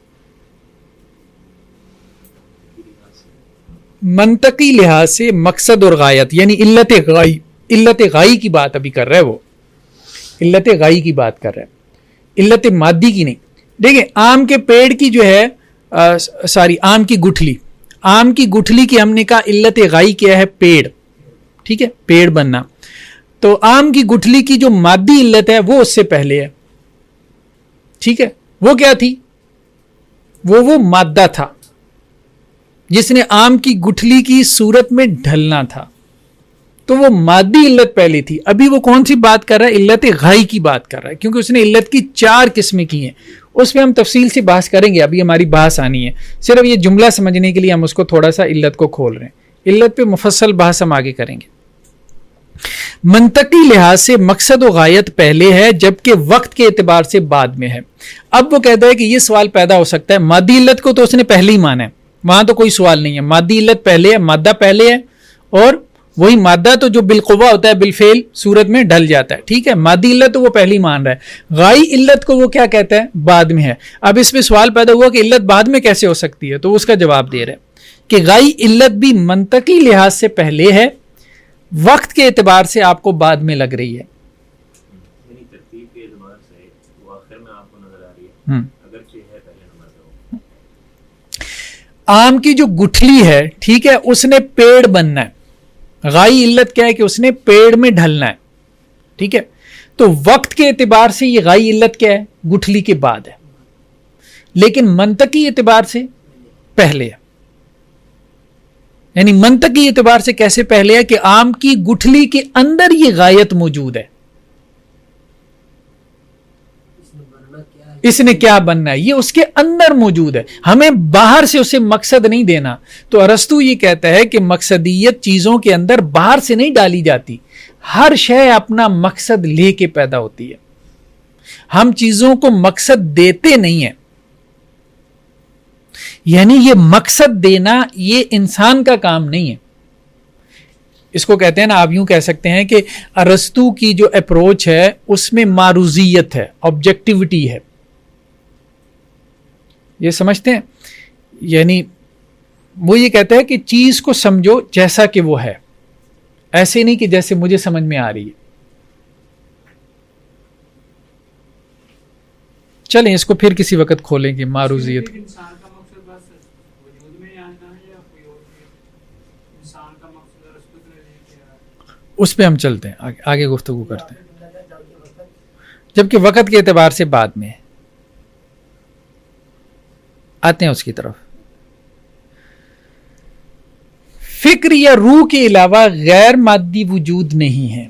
मंतकी लिहाज से मकसद और गायत यानी इल्लत गाई, इल्लत गाई की बात अभी कर रहा है वो, इल्लत गाई की बात कर रहा है, इल्लत मादी की नहीं। देखिए, आम के पेड़ की जो है, सॉरी आम की गुठली, आम की गुठली की हमने कहा इल्लत गाई क्या है? पेड़। ठीक है, पेड़ बनना। तो आम की गुठली की जो मादी इल्लत है वो उससे पहले है। ठीक है, वो क्या थी? वो वो मादा था जिसने आम की गुठली की सूरत में ढलना था। तो वो मादी इल्लत पहले थी। अभी वो कौन सी बात कर रहा है? इल्लत गाई की बात कर रहा है, क्योंकि उसने इल्लत की चार किस्में की हैं। उस पर हम तफसील से बहस करेंगे, अभी हमारी बहस आनी है। सिर्फ ये जुमला समझने के लिए हम उसको थोड़ा सा इल्लत को खोल रहे हैं। इल्लत पे मुफस्सल बहस हम आगे करेंगे। मंतकी लिहाज से मकसद व गायत पहले है जबकि वक्त के एतबार से बाद में है। अब वो कहता है कि ये सवाल पैदा हो सकता है, मादी इल्लत को तो उसने पहले ही माना है, वहां तो कोई सवाल नहीं है। मादी इल्लत पहले है, मादा पहले है और वही मादा तो जो बिलकुवा होता है बिलफेल सूरत में ढल जाता है, ठीक है। मादी इल्लत तो वो पहली मान रहा है, गाई इल्लत को वो क्या कहता है, बाद में है। अब इसमें सवाल पैदा हुआ कि इल्लत बाद में कैसे हो सकती है, तो उसका जवाब दे रहे हैं कि गाई इल्लत भी मंतकी लिहाज से पहले है, वक्त के एतबार से आपको बाद में लग रही है। आम की जो गुठली है, ठीक है, उसने पेड़ बनना है। गाई इल्लत क्या है कि उसने पेड़ में ढलना है, ठीक है। तो वक्त के एतबार से ये गाई इल्लत क्या है, गुठली के बाद है, लेकिन मंतकी एतबार से पहले है। यानी मंतकी एतबार से कैसे पहले है कि आम की गुठली के अंदर ये गायत मौजूद है, इसने क्या बनना है ये उसके अंदर मौजूद है, हमें बाहर से उसे मकसद नहीं देना। तो अरस्तु ये कहता है कि मकसदियत चीजों के अंदर बाहर से नहीं डाली जाती, हर शय अपना मकसद लेके पैदा होती है। हम चीजों को मकसद देते नहीं है, यानी ये मकसद देना ये इंसान का काम नहीं है। इसको कहते हैं ना, आप यूं कह सकते हैं कि अरस्तु की जो अप्रोच है उसमें मारूजियत है, ऑब्जेक्टिविटी है, ये समझते हैं। यानी वो ये कहता है कि चीज को समझो जैसा कि वो है, ऐसे नहीं कि जैसे मुझे समझ में आ रही है। चलें इसको फिर किसी वक्त खोलेंगे मारूजियत। उस पे हम चलते हैं, आगे, आगे गुफ्तगू करते हैं, जबकि वक्त के एतबार से बाद में आते हैं उसकी तरफ। फिक्र या रूह के अलावा गैर मादी वजूद नहीं है।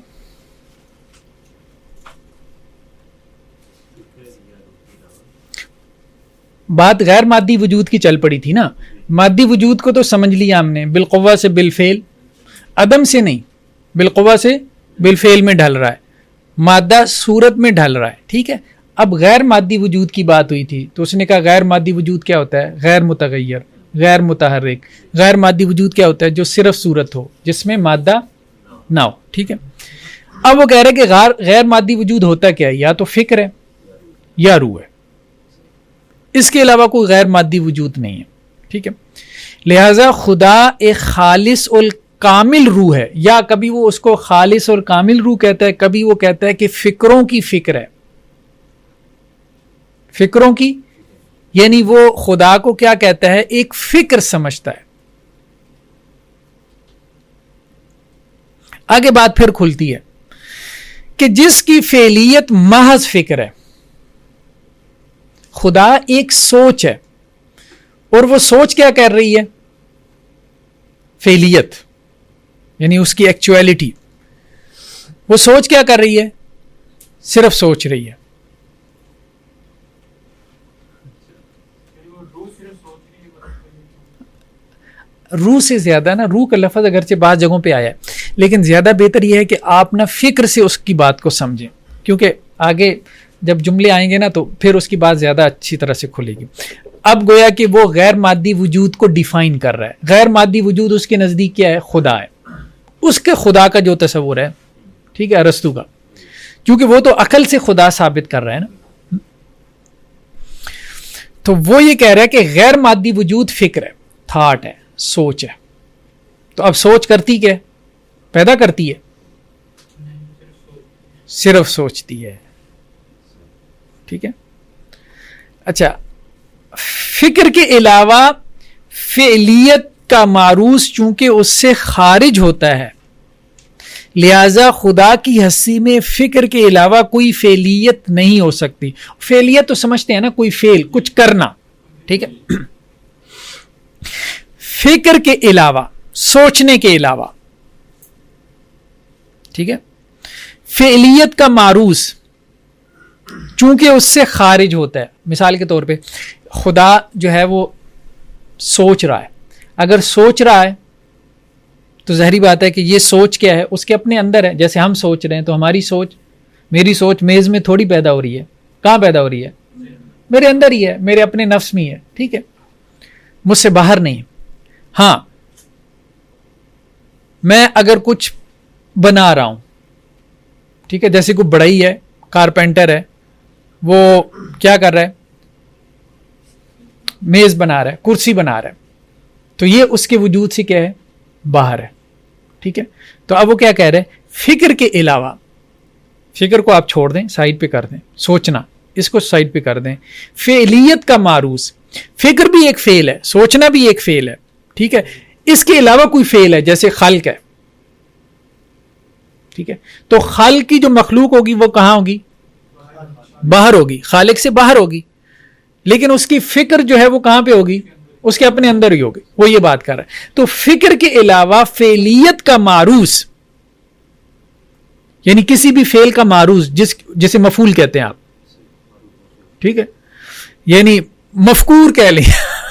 बात गैर मादी वजूद की चल पड़ी थी ना, मादी वजूद को तो समझ लिया हमने, बिलकुवा से बिलफेल, अदम से नहीं, बिलकुवा से बिलफेल में ढल रहा है, मादा सूरत में ढल रहा है, ठीक है। अब गैर मादी वजूद की बात हुई थी तो उसने कहा गैर मादी वजूद क्या होता है, गैर मुतगय्यर, गैर मुतहर्रिक। गैर मादी वजूद क्या होता है, जो सिर्फ सूरत हो, जिसमें मादा ना हो, ठीक है। अब वो कह रहे कि गैर गैर मादी वजूद होता क्या है, या तो फिक्र है या रूह है, इसके अलावा कोई गैर मादी वजूद नहीं है, ठीक है। लिहाजा खुदा एक खालिस और कामिल रूह है, या कभी वो उसको खालिस और कामिल रूह कहता है, कभी वो कहता है कि फिक्रों की फिक्र है, फिक्रों की, यानी वो खुदा को क्या कहता है, एक फिक्र समझता है। आगे बात फिर खुलती है कि जिसकी फेलियत महज फिक्र है, खुदा एक सोच है, और वो सोच क्या कर रही है, फेलियत, यानी उसकी एक्चुअलिटी। वो सोच क्या कर रही है, सिर्फ सोच रही है। रूह से ज्यादा ना, रूह का लफ्ज अगरचे बात जगहों पे आया है, लेकिन ज्यादा बेहतर यह है कि आप ना फिक्र से उसकी बात को समझें, क्योंकि आगे जब जुमले आएंगे ना तो फिर उसकी बात ज्यादा अच्छी तरह से खुलेगी। अब गोया कि वो गैर मादी वजूद को डिफाइन कर रहा है। गैर मादी वजूद उसके नजदीक क्या है, खुदा है, उसके खुदा का जो तस्वुर है, ठीक है, अरस्तु का, क्योंकि वो तो अकल से खुदा साबित कर रहा है ना। तो वो ये कह रहा है कि गैर मादी वजूद फिक्र है, थॉट है, सोच है। तो अब सोच करती क्या, पैदा करती है, सिर्फ सोचती है, ठीक है। अच्छा, फिक्र के अलावा फेलियत का मारूस चूंकि उससे खारिज होता है, लिहाजा खुदा की हस्ती में फिक्र के अलावा कोई फेलियत नहीं हो सकती। फेलियत तो समझते हैं ना, कोई फेल, कुछ करना, ठीक है। फिक्र के अलावा, सोचने के अलावा, ठीक है, फेलियत का मारूस चूंकि उससे खारिज होता है। मिसाल के तौर पे खुदा जो है वो सोच रहा है, अगर सोच रहा है तो ज़ाहिरी बात है कि ये सोच क्या है, उसके अपने अंदर है। जैसे हम सोच रहे हैं तो हमारी सोच, मेरी सोच मेज़ में थोड़ी पैदा हो रही है, कहाँ पैदा हो रही है, मेरे अंदर ही है, मेरे अपने नफ्स में ही है, ठीक है, मुझसे बाहर नहीं। हाँ, मैं अगर कुछ बना रहा हूं, ठीक है, जैसे कोई बढ़ई है, कारपेंटर है, वो क्या कर रहा है, मेज बना रहा है, कुर्सी बना रहा है, तो ये उसके वजूद से क्या है, बाहर है, ठीक है। तो अब वो क्या कह रहे हैं, फिक्र के अलावा, फिक्र को आप छोड़ दें, साइड पे कर दें, सोचना इसको साइड पे कर दें, फेलियत का मारूज, फिक्र भी एक फेल है, सोचना भी एक फेल है, ठीक है, इसके अलावा कोई फेल है, जैसे खल्क है, ठीक है, तो खल की जो मखलूक होगी वो कहां होगी, बाहर होगी, खालिक से बाहर होगी, लेकिन उसकी फिक्र जो है वो कहां पे होगी, उसके अपने अंदर ही होगी, वो ये बात कर रहा है। तो फिक्र के अलावा फेलियत का मारूज, यानी किसी भी फेल का मारूज, जिस जिसे मफूल कहते हैं आप, ठीक है, यानी मफकूर कह लें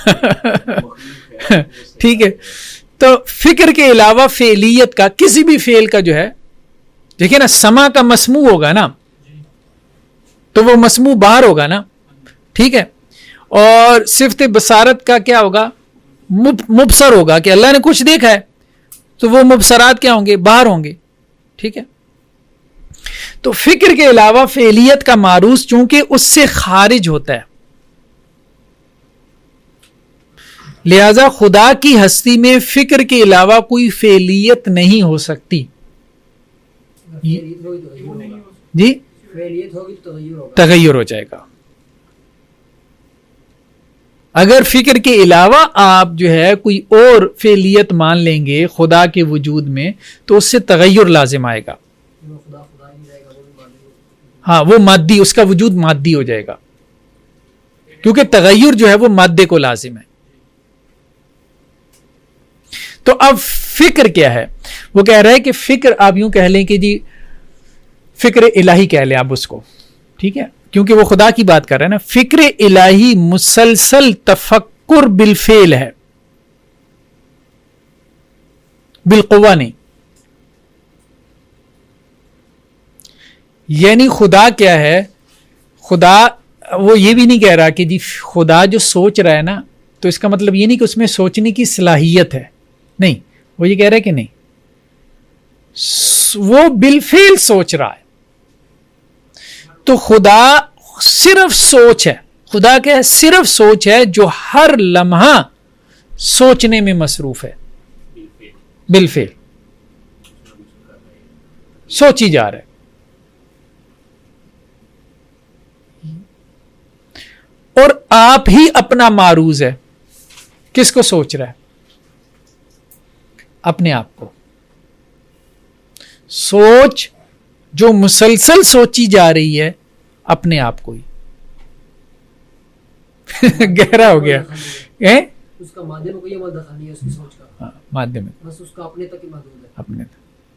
ठीक है। तो फिक्र के अलावा फेलियत का, किसी भी फेल का जो है, देखिए ना, समा का मसमू होगा ना, तो वो मसमू बाहर होगा ना, ठीक है, और सिफ्त बसारत का क्या होगा, मुब, मुबसर होगा कि अल्लाह ने कुछ देखा है, तो वो मुबसरात क्या होंगे, बाहर होंगे, ठीक है। तो फिक्र के अलावा फेलियत का मारूस चूंकि उससे खारिज होता है, लिहाजा खुदा की हस्ती में फिक्र के अलावा कोई फेलियत नहीं हो सकती। जी, तगय्युर हो जाएगा। अगर फिक्र के अलावा आप जो है कोई और फेलियत मान लेंगे खुदा के वजूद में, तो उससे तगय्युर लाजिम आएगा। हाँ, वो माद्दी, उसका वजूद माद्दी हो जाएगा, क्योंकि तगय्युर जो है वो माद्दे को लाजिम है। तो अब फिक्र क्या है, वो कह रहा है कि फिक्र आप यूं कह लें कि जी फिक्र इलाही कह लें आप उसको, ठीक है, क्योंकि वो खुदा की बात कर रहे हैं ना। फिक्र इलाही मुसलसल तफक्कुर बिलफेल है, बिलकुवा नहीं। यानी खुदा क्या है, खुदा वो ये भी नहीं कह रहा कि जी खुदा जो सोच रहा है ना, तो इसका मतलब ये नहीं कि उसमें सोचने की सलाहियत है, नहीं, वो ये कह रहा है कि नहीं, वो बिलफेल सोच रहा है। तो खुदा सिर्फ सोच है, खुदा क्या है, सिर्फ सोच है, जो हर लम्हा सोचने में मसरूफ है, बिलफेल सोची जा रहा है। और आप ही अपना मारूज है, किसको सोच रहा है, अपने आप को। सोच जो मुसलसल सोची जा रही है अपने आप को ही गहरा हो गया है, उसका माध्यम कोई अमल दखल नहीं है उसकी सोच का, हाँ, माध्यम बस उसका अपने तक ही महदूद है, अपने तक।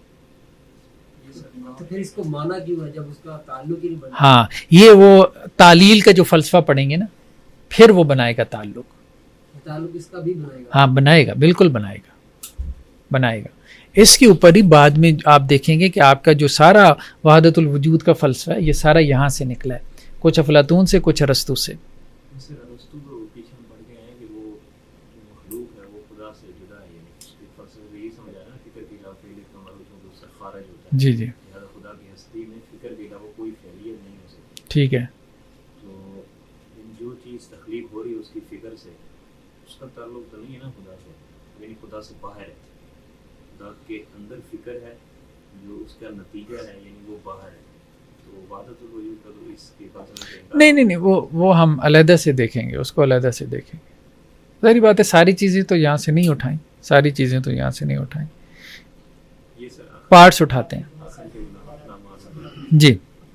तो फिर इसको माना क्यों है जब उसका ताल्लुक ही नहीं बना। हाँ, ये वो तालील का जो फलसफा पढ़ेंगे ना, फिर वो बनाएगा ताल्लुक, ताल्लुक इसका भी बनाएगा। हाँ, बनाएगा, बिल्कुल बनाएगा, बनाएगा। इसके ऊपर ही बाद में आप देखेंगे कि आपका जो सारा वहादतुल वजूद का फलसफा है, ये सारा यहाँ से निकला है, कुछ अफलातून से, कुछ अरस्तू से। जी जी, खुदा की हस्ती में फिक्र के अलावा कोई फैलियत नहीं हो सकती, ठीक है। तो जो चीज़ तकलीफ हो रही है उसकी फिक्र से, उसका ताल्लुक तो नहीं है ना खुदा से, यानी खुदा से बाहर है, खुदा के अंदर फिक्र है, जो उसका नतीजा है यानी वो बाहर है। तो वहादतुल वजूद का तो इसके पास नहीं नहीं नहीं, वो वो हम अलहदा से देखेंगे, उसको अलहदा से देखेंगे। सारी बात है, सारी चीज़ें तो यहाँ से नहीं उठाएं, सारी चीज़ें तो यहाँ से नहीं उठाएं, पार्ट्स उठाते हैं। जी,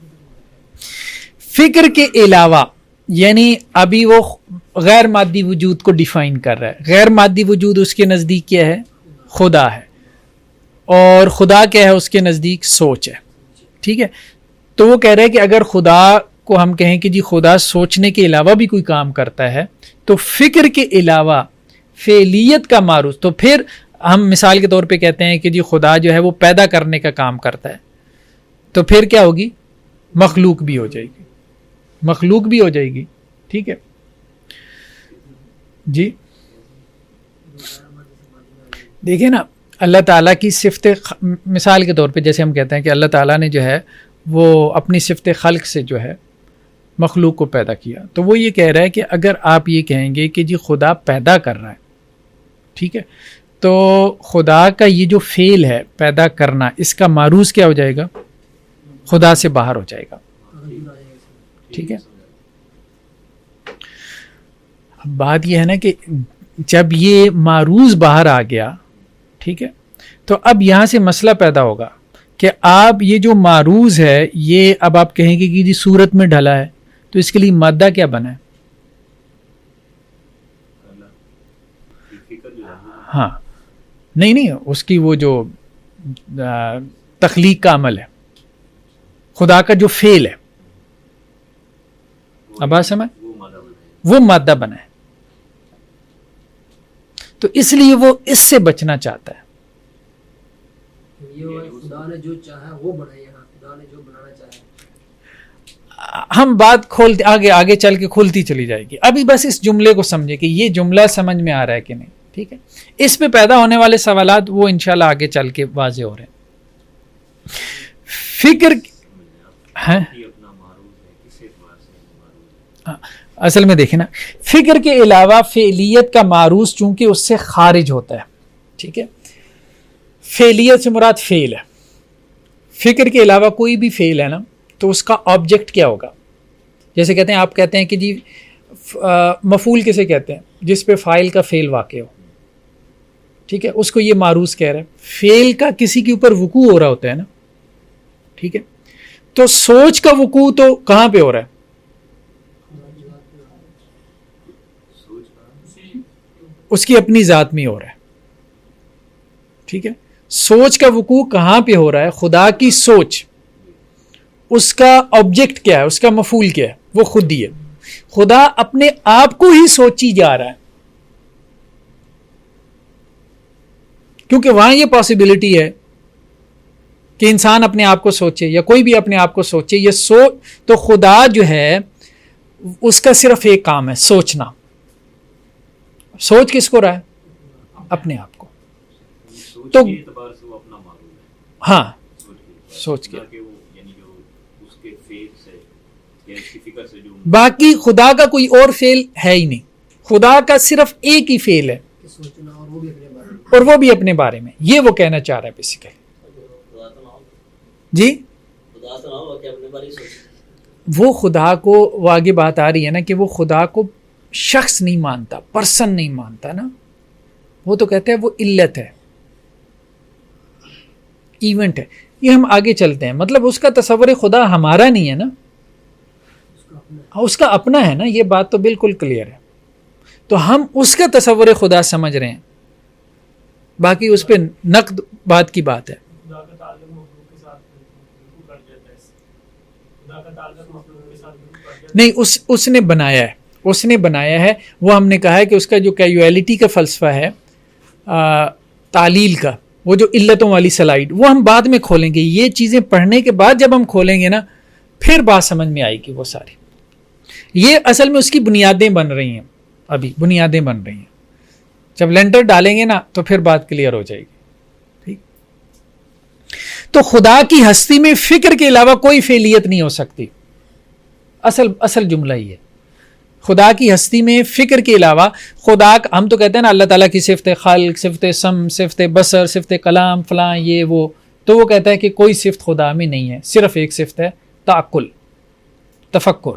फिक्र के अलावा यानी अभी वो गैर मादी वजूद को डिफाइन कर रहा है। गैर मादी वजूद उसके नज़दीक क्या है, खुदा है, और खुदा क्या है उसके नज़दीक, सोच है, ठीक है। तो वो कह रहा है कि अगर खुदा को हम कहें कि जी खुदा सोचने के अलावा भी कोई काम करता है, तो फिक्र के अलावा फेलियत का मारूफ, तो फिर हम मिसाल के तौर पे कहते हैं कि जी खुदा जो है वो पैदा करने का काम करता है, तो फिर क्या होगी, मखलूक भी हो जाएगी, मखलूक भी हो जाएगी, ठीक है जी। देखिए ना, अल्लाह ताला की सिफ़त, मिसाल के तौर पे जैसे हम कहते हैं कि अल्लाह ताला ने जो है वो अपनी सिफ़त खल्क से जो है मखलूक को पैदा किया, तो वो ये कह रहा है कि अगर आप ये कहेंगे कि जी खुदा पैदा कर रहा है, ठीक है, तो खुदा का ये जो फ़ेल है पैदा करना, इसका मारूज़ क्या हो जाएगा? खुदा से बाहर हो जाएगा। ठीक है, अब बात ये है ना कि जब ये मारूज़ बाहर आ गया, ठीक है, तो अब यहाँ से मसला पैदा होगा कि आप ये जो मारूज़ है ये अब आप कहेंगे कि जी सूरत में ढला है, तो इसके लिए मादा क्या बना है? हाँ, नहीं नहीं, उसकी वो जो तख्लीक का अमल है, खुदा का जो फेल है, अब बात समझ, वो मादा बना है, तो इसलिए वो इससे बचना चाहता है। ये खुदा ने जो चाहा वो बनाया, खुदा ने जो बनाना चाहा। हम बात खोलते आगे आगे चल के खुलती चली जाएगी, अभी बस इस जुमले को समझे कि ये जुमला समझ में आ रहा है कि नहीं। ठीक है, इस पे पैदा होने वाले सवालात वो इंशाल्लाह आगे चल के वाज़े हो रहे हैं। फिक्र है, असल में देखें ना, फिक्र के अलावा फेलियत का मारूज चूंकि उससे खारिज होता है। ठीक है, फेलियत से मुराद फेल है, फिक्र के अलावा कोई भी फेल है ना, तो उसका ऑब्जेक्ट क्या होगा? जैसे कहते हैं, आप कहते हैं कि जी आ, मफूल किसे कहते हैं? जिस पे फाइल का फेल वाक़ हो। ठीक है, उसको ये मारूज कह रहे हैं। फेल का किसी के ऊपर वकू हो रहा होता है ना, ठीक है, तो सोच का वकू तो कहां पे हो रहा है? उसकी अपनी जात में हो रहा है। ठीक है, सोच का वकू कहां पे हो रहा है? खुदा की सोच, उसका ऑब्जेक्ट क्या है, उसका मफूल क्या है? वो खुद ही है। खुदा अपने आप को ही सोची जा रहा है, क्योंकि वहां ये पॉसिबिलिटी है कि इंसान अपने आप को सोचे या कोई भी अपने आप को सोचे। ये सो तो खुदा जो है उसका सिर्फ एक काम है, सोचना। सोच किसको रहा है? अपने आप को। तो हाँ, सोच के, बाकी खुदा का कोई और फेल है ही नहीं। खुदा का सिर्फ एक ही फेल है, और वो भी अपने बारे में। ये वो कहना चाह रहा है बेसिकली जी। वो खुदा को, वो आगे बात आ रही है ना कि वो खुदा को शख्स नहीं मानता, पर्सन नहीं मानता ना, वो तो कहते हैं वो इल्लत है, इवेंट है। ये हम आगे चलते हैं, मतलब उसका तसव्वुर खुदा हमारा नहीं है ना, उसका अपना है ना, ये बात तो बिल्कुल क्लियर है। तो हम उसका तसव्वुर खुदा समझ रहे हैं, बाकी उस पर नक़द बात की बात है। नहीं, उस उसने बनाया है, उसने बनाया है। वो हमने कहा है कि उसका जो कैजुअलिटी का फ़लसफ़ा है, आ, तालील का, वो जो इल्लतों वाली स्लाइड, वो हम बाद में खोलेंगे। ये चीज़ें पढ़ने के बाद जब हम खोलेंगे ना, फिर बात समझ में आएगी वो सारी। ये असल में उसकी बुनियादें बन रही हैं, अभी बुनियादें बन रही हैं। जब लेंटर डालेंगे ना तो फिर बात क्लियर हो जाएगी। ठीक, तो खुदा की हस्ती में फिक्र के अलावा कोई फेलियत नहीं हो सकती। असल असल जुमला ही है, खुदा की हस्ती में फिक्र के अलावा खुदा, हम तो कहते हैं ना अल्लाह ताला की सिफ़त खालिक, सिफ़त सम, सिफ़त बसर, सिफ़त कलाम, फलां ये वो, तो वो कहता है कि कोई सिफ़त खुदा में नहीं है, सिर्फ एक सिफ़त है, ताकुल, तफक्कुर।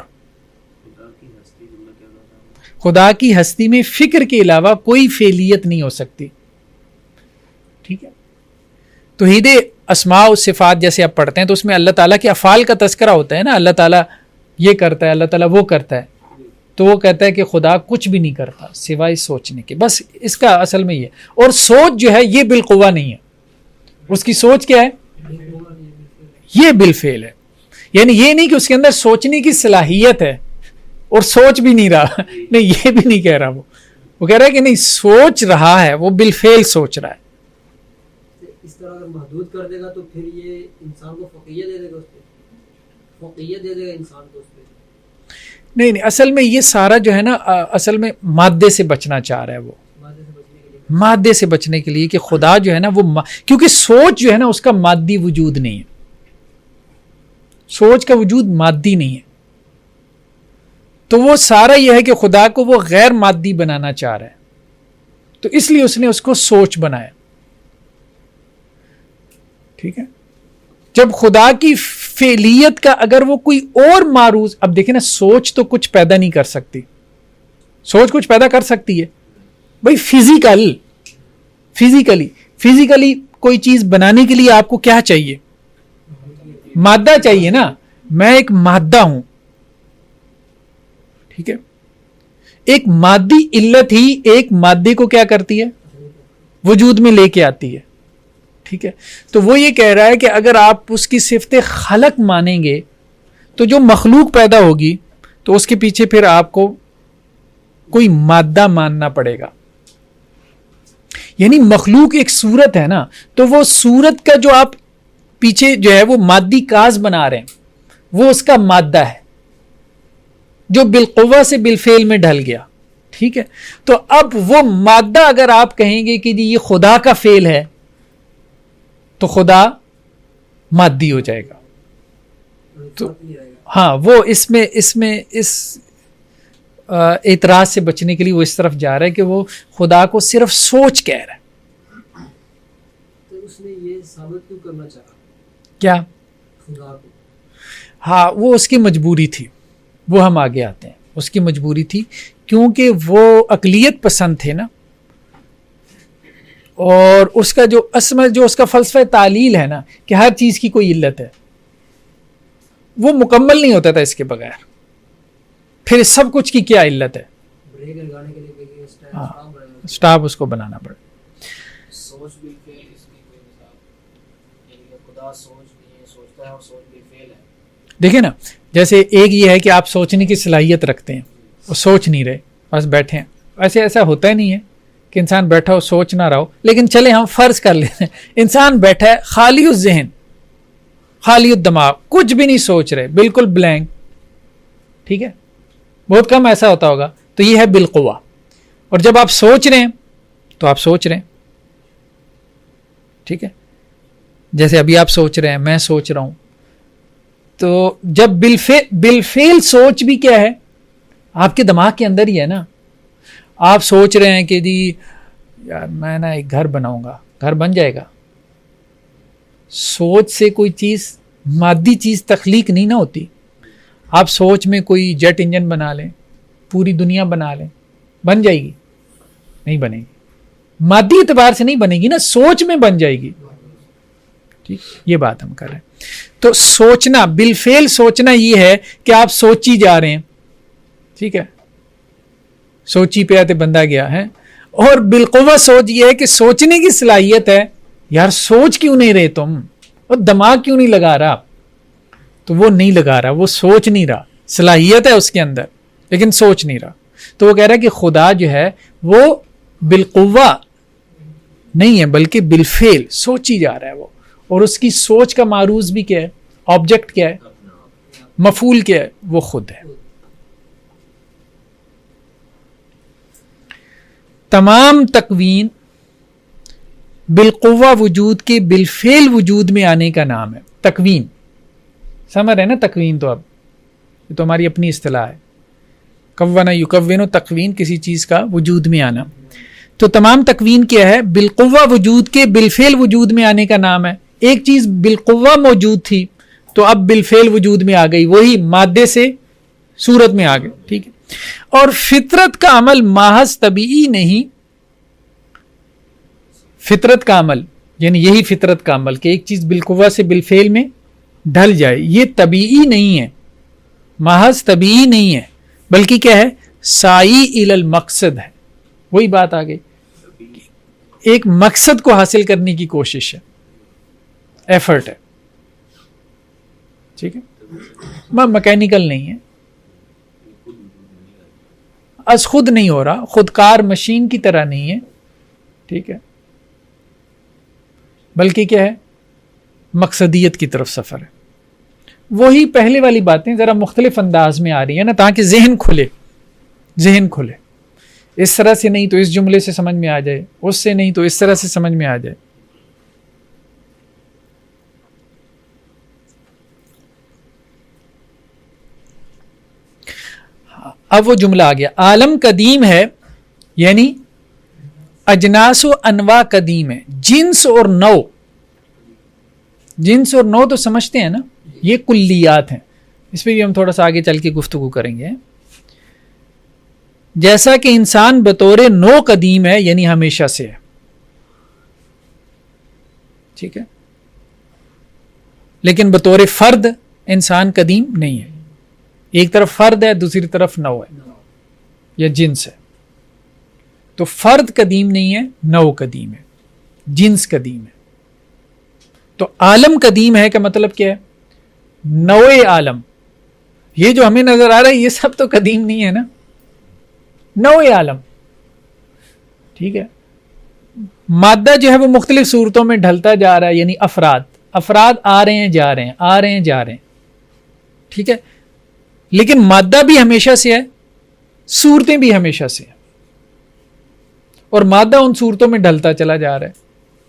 खुदा की हस्ती में फिक्र के अलावा कोई फेलियत नहीं हो सकती। ठीक है, तौहीद अस्मा और सिफ़ात जैसे आप पढ़ते हैं तो उसमें अल्लाह ताला के अफ़ाल का तज़किरा होता है ना, अल्लाह ताला ये करता है, अल्लाह ताला वो करता है। तो वो कहता है कि खुदा कुछ भी नहीं करता सिवाय सोचने के, बस इसका असल में ये। और सोच जो है ये बिलकुवा नहीं है, उसकी सोच क्या है? ये बिलफेल है। यानी ये नहीं कि उसके अंदर सोचने की सलाहियत है और सोच भी नहीं रहा, नहीं, ये भी नहीं कह रहा। वो वो कह रहा है कि नहीं, सोच रहा है, वो बिलफेल सोच रहा है। इस तरह अगर महदूद कर देगा तो फिर ये इंसान को फ़क़ीयत दे देगा, उसपे फ़क़ीयत दे देगा इंसान को उसपे। नहीं नहीं, असल में ये सारा जो है ना, असल में मादे से बचना चाह रहा है वो। मादे से बचने के लिए मादे से बचने के लिए कि खुदा जो है ना वो, क्योंकि सोच जो है ना उसका मादी वजूद नहीं है, सोच का वजूद मादी नहीं है, तो वो सारा यह है कि खुदा को वो गैर मादी बनाना चाह रहा है, तो इसलिए उसने उसको सोच बनाया। ठीक है, जब खुदा की फेलियत का अगर वो कोई और मारूज, अब देखें ना, सोच तो कुछ पैदा नहीं कर सकती, सोच कुछ पैदा कर सकती है भाई, फिजिकल फिजिकली फिजिकली कोई चीज बनाने के लिए आपको क्या चाहिए, मादा चाहिए ना, मैं एक मादा हूं। ठीक है, एक मादी इल्लत ही एक मादे को क्या करती है, वजूद में लेके आती है। ठीक है, तो वो ये कह रहा है कि अगर आप उसकी सिफते खलक मानेंगे तो जो मखलूक पैदा होगी तो उसके पीछे फिर आपको कोई मादा मानना पड़ेगा, यानी मखलूक एक सूरत है ना, तो वो सूरत का जो आप पीछे जो है वो मादी काज बना रहे हैं वो उसका मादा है जो बिलकुवा से बिलफेल में ढल गया। ठीक है, तो अब वो मादा अगर आप कहेंगे कि ये खुदा का फेल है तो खुदा मादी हो जाएगा। तो हाँ, वो इसमें इसमें इस एतराज से बचने के लिए वो इस तरफ जा रहा है कि वो खुदा को सिर्फ सोच कह रहा है। तो उसने ये साबित क्यों करना चाहा क्या खुदा को? हाँ, वो उसकी मजबूरी थी, वो हम आगे आते हैं, उसकी मजबूरी थी क्योंकि वो अकलियत पसंद थे ना, और उसका जो असम जो उसका फलसफा तालील है ना कि हर चीज की कोई इल्लत है, वो मुकम्मल नहीं होता था इसके बगैर, फिर सब कुछ की क्या इल्लत है, ब्रेक लगाने के लिए स्टाफ हाँ, स्टाफ उसको बनाना पड़े। सोच बिलफेल इसकी कोई मिसाल, यानी खुदा सोच नहीं है, सोचता है और सोच बिलफेल है। देखिए ना, जैसे एक ये है कि आप सोचने की सलाहियत रखते हैं और सोच नहीं रहे, बस बैठे हैं, ऐसे ऐसा होता ही नहीं है कि इंसान बैठा हो सोच ना रहा हो। लेकिन चले हम फर्ज कर लेते हैं इंसान बैठा है खाली उस जहन, खाली उस दिमाग, कुछ भी नहीं सोच रहे, बिल्कुल ब्लैंक। ठीक है, बहुत कम ऐसा होता होगा, तो ये है बिलकुवा। और जब आप सोच रहे हैं तो आप सोच रहे हैं। ठीक है, जैसे अभी आप सोच रहे हैं, मैं सोच रहा हूं, तो जब बिलफे बिलफेल सोच भी क्या है, आपके दिमाग के अंदर ही है ना। आप सोच रहे हैं कि जी यार मैं ना एक घर बनाऊंगा, घर बन जाएगा। सोच से कोई चीज, मादी चीज तख्लीक नहीं ना होती। आप सोच में कोई जेट इंजन बना लें, पूरी दुनिया बना लें, बन जाएगी? नहीं बनेगी, मादी एतबार से नहीं बनेगी ना, सोच में बन जाएगी। ठीक, ये बात हम कर रहे हैं। तो सोचना, बिलफेल सोचना ये है कि आप सोची जा रहे हैं। ठीक है, सोची पे आते बंदा गया है। और बिलकुवा सोच ये है कि सोचने की सलाहियत है, यार सोच क्यों नहीं रहे तुम, और दिमाग क्यों नहीं लगा रहा, तो वो नहीं लगा रहा, वो सोच नहीं रहा, सलाहियत है उसके अंदर लेकिन सोच नहीं रहा। तो वो कह रहा है कि खुदा जो है वो बिलकुवा नहीं है बल्कि बिलफेल सोची जा रहा है वो, और उसकी सोच का मारूज भी क्या है, ऑब्जेक्ट क्या है, मफूल क्या है, वो खुद है। तमाम तकवीन बिलकुवा वजूद के बिलफेल वजूद में आने का नाम है तकवीन। समझ रहे ना तकवीन, तो अब ये तो हमारी अपनी इस्तिलाह है। कव्वना युकव्विनु तकवीन, किसी चीज का वजूद में आना। तो तमाम तकवीन क्या है, बिलकुवा वजूद के बिलफेल वजूद में आने का नाम है। एक चीज बिलकुवा मौजूद थी तो अब बिलफेल वजूद में आ गई, वही मादे से सूरत में आ गई। ठीक है, और फितरत का अमल माहज तबीई नहीं, फितरत का अमल यानी यही फितरत का अमल कि एक चीज बिलकुवा से बिलफेल में ढल जाए, ये तबीई नहीं है, महज तबीई नहीं है, बल्कि क्या है, साई इलल मकसद है। वही बात आ गई, एक मकसद को हासिल करने की कोशिश है, एफर्ट है। ठीक है, मैकेनिकल नहीं है, अज खुद नहीं हो रहा, खुदकार मशीन की तरह नहीं है। ठीक है, बल्कि क्या है, मकसदियत की तरफ सफर है। वही पहले वाली बातें जरा मुख्तलिफ अंदाज में आ रही है ना, ताकि जहन खुले, जहन खुले। इस तरह से नहीं तो इस जुमले से समझ में आ जाए, उससे नहीं तो इस तरह से समझ में आ जाए। अब वो जुमला आ गया, आलम कदीम है यानी अजनास व अनवा कदीम है, जिन्स और नौ, जिन्स और नौ तो समझते हैं ना, ये कुल्लियात हैं। इस पर भी हम थोड़ा सा आगे चल के गुफ्तगू करेंगे। जैसा कि इंसान बतौर नौ कदीम है यानी हमेशा से है, ठीक है, लेकिन बतौर फर्द इंसान कदीम नहीं है। एक तरफ फर्द है, दूसरी तरफ नौ है या जिन्स है। तो फर्द कदीम नहीं है, नौ कदीम है, जिन्स कदीम है। तो आलम कदीम है का मतलब क्या है? नौए आलम। ये जो हमें नजर आ रहा है ये सब तो कदीम नहीं है ना, नौए आलम, ठीक है। मादा जो है वो मुख्तलिफ सूरतों में ढलता जा रहा है, यानी अफराद अफराद आ रहे हैं जा रहे हैं, आ रहे हैं जा रहे हैं, ठीक है। लेकिन मादा भी हमेशा से है, सूरतें भी हमेशा से है, और मादा उन सूरतों में ढलता चला जा रहा है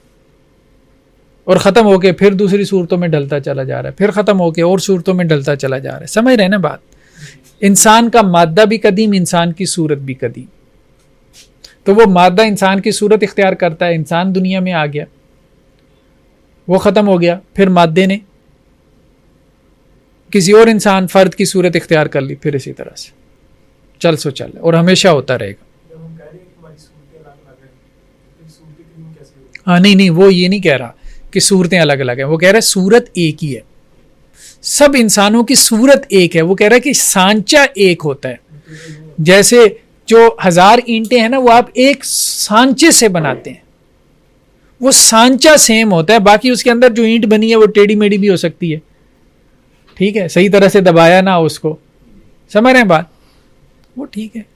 और खत्म होके फिर दूसरी सूरतों में ढलता चला जा रहा है, फिर खत्म होके और सूरतों में ढलता चला जा रहा है। समझ रहे हैं ना बात? इंसान का मादा भी कदीम, इंसान की सूरत भी कदीम। तो वो मादा इंसान की सूरत इख्तियार करता है, इंसान दुनिया में आ गया, वो खत्म हो गया, फिर मादे ने किसी और इंसान फर्द की सूरत इख्तियार कर ली, फिर इसी तरह से चल सो चल, और हमेशा होता रहेगा। हाँ नहीं नहीं, वो ये नहीं कह रहा कि सूरतें अलग अलग हैं, वो कह रहा है सूरत एक ही है, सब इंसानों की सूरत एक है। वो कह रहा है कि सांचा एक होता है, जैसे जो हजार ईंटें हैं ना वो आप एक सांचे से बनाते हैं, वो सांचा सेम होता है, बाकी उसके अंदर जो ईंट बनी है वो टेढ़ी मेढ़ी भी हो सकती है, ठीक है, सही तरह से दबाया ना उसको। समझ रहे हैं बात? वो ठीक है।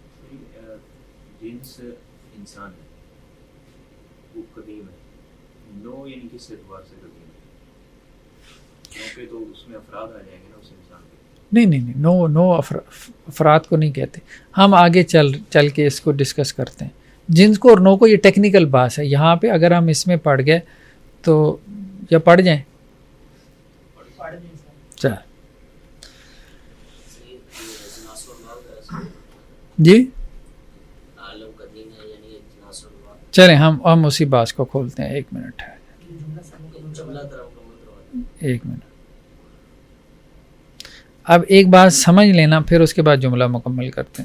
जिन्स इंसान है, वो कदीम है, नो यानी किस एतबार से कदीम है? नो पे तो उसमें अफराद आ जाएंगे ना उस इंसान के। नहीं नहीं नहीं, नो नो अफराद को नहीं कहते, हम आगे चल चल के इसको डिस्कस करते हैं। जिन्स को और नो को, ये टेक्निकल बात है, यहाँ पे अगर हम इसमें पढ़ गए तो या पढ़ जाएं चल जी, चलें हम हम उसी बात को खोलते हैं। एक मिनट है, एक मिनट। अब एक बात समझ लेना, फिर उसके बाद जुमला मुकम्मल करते हैं।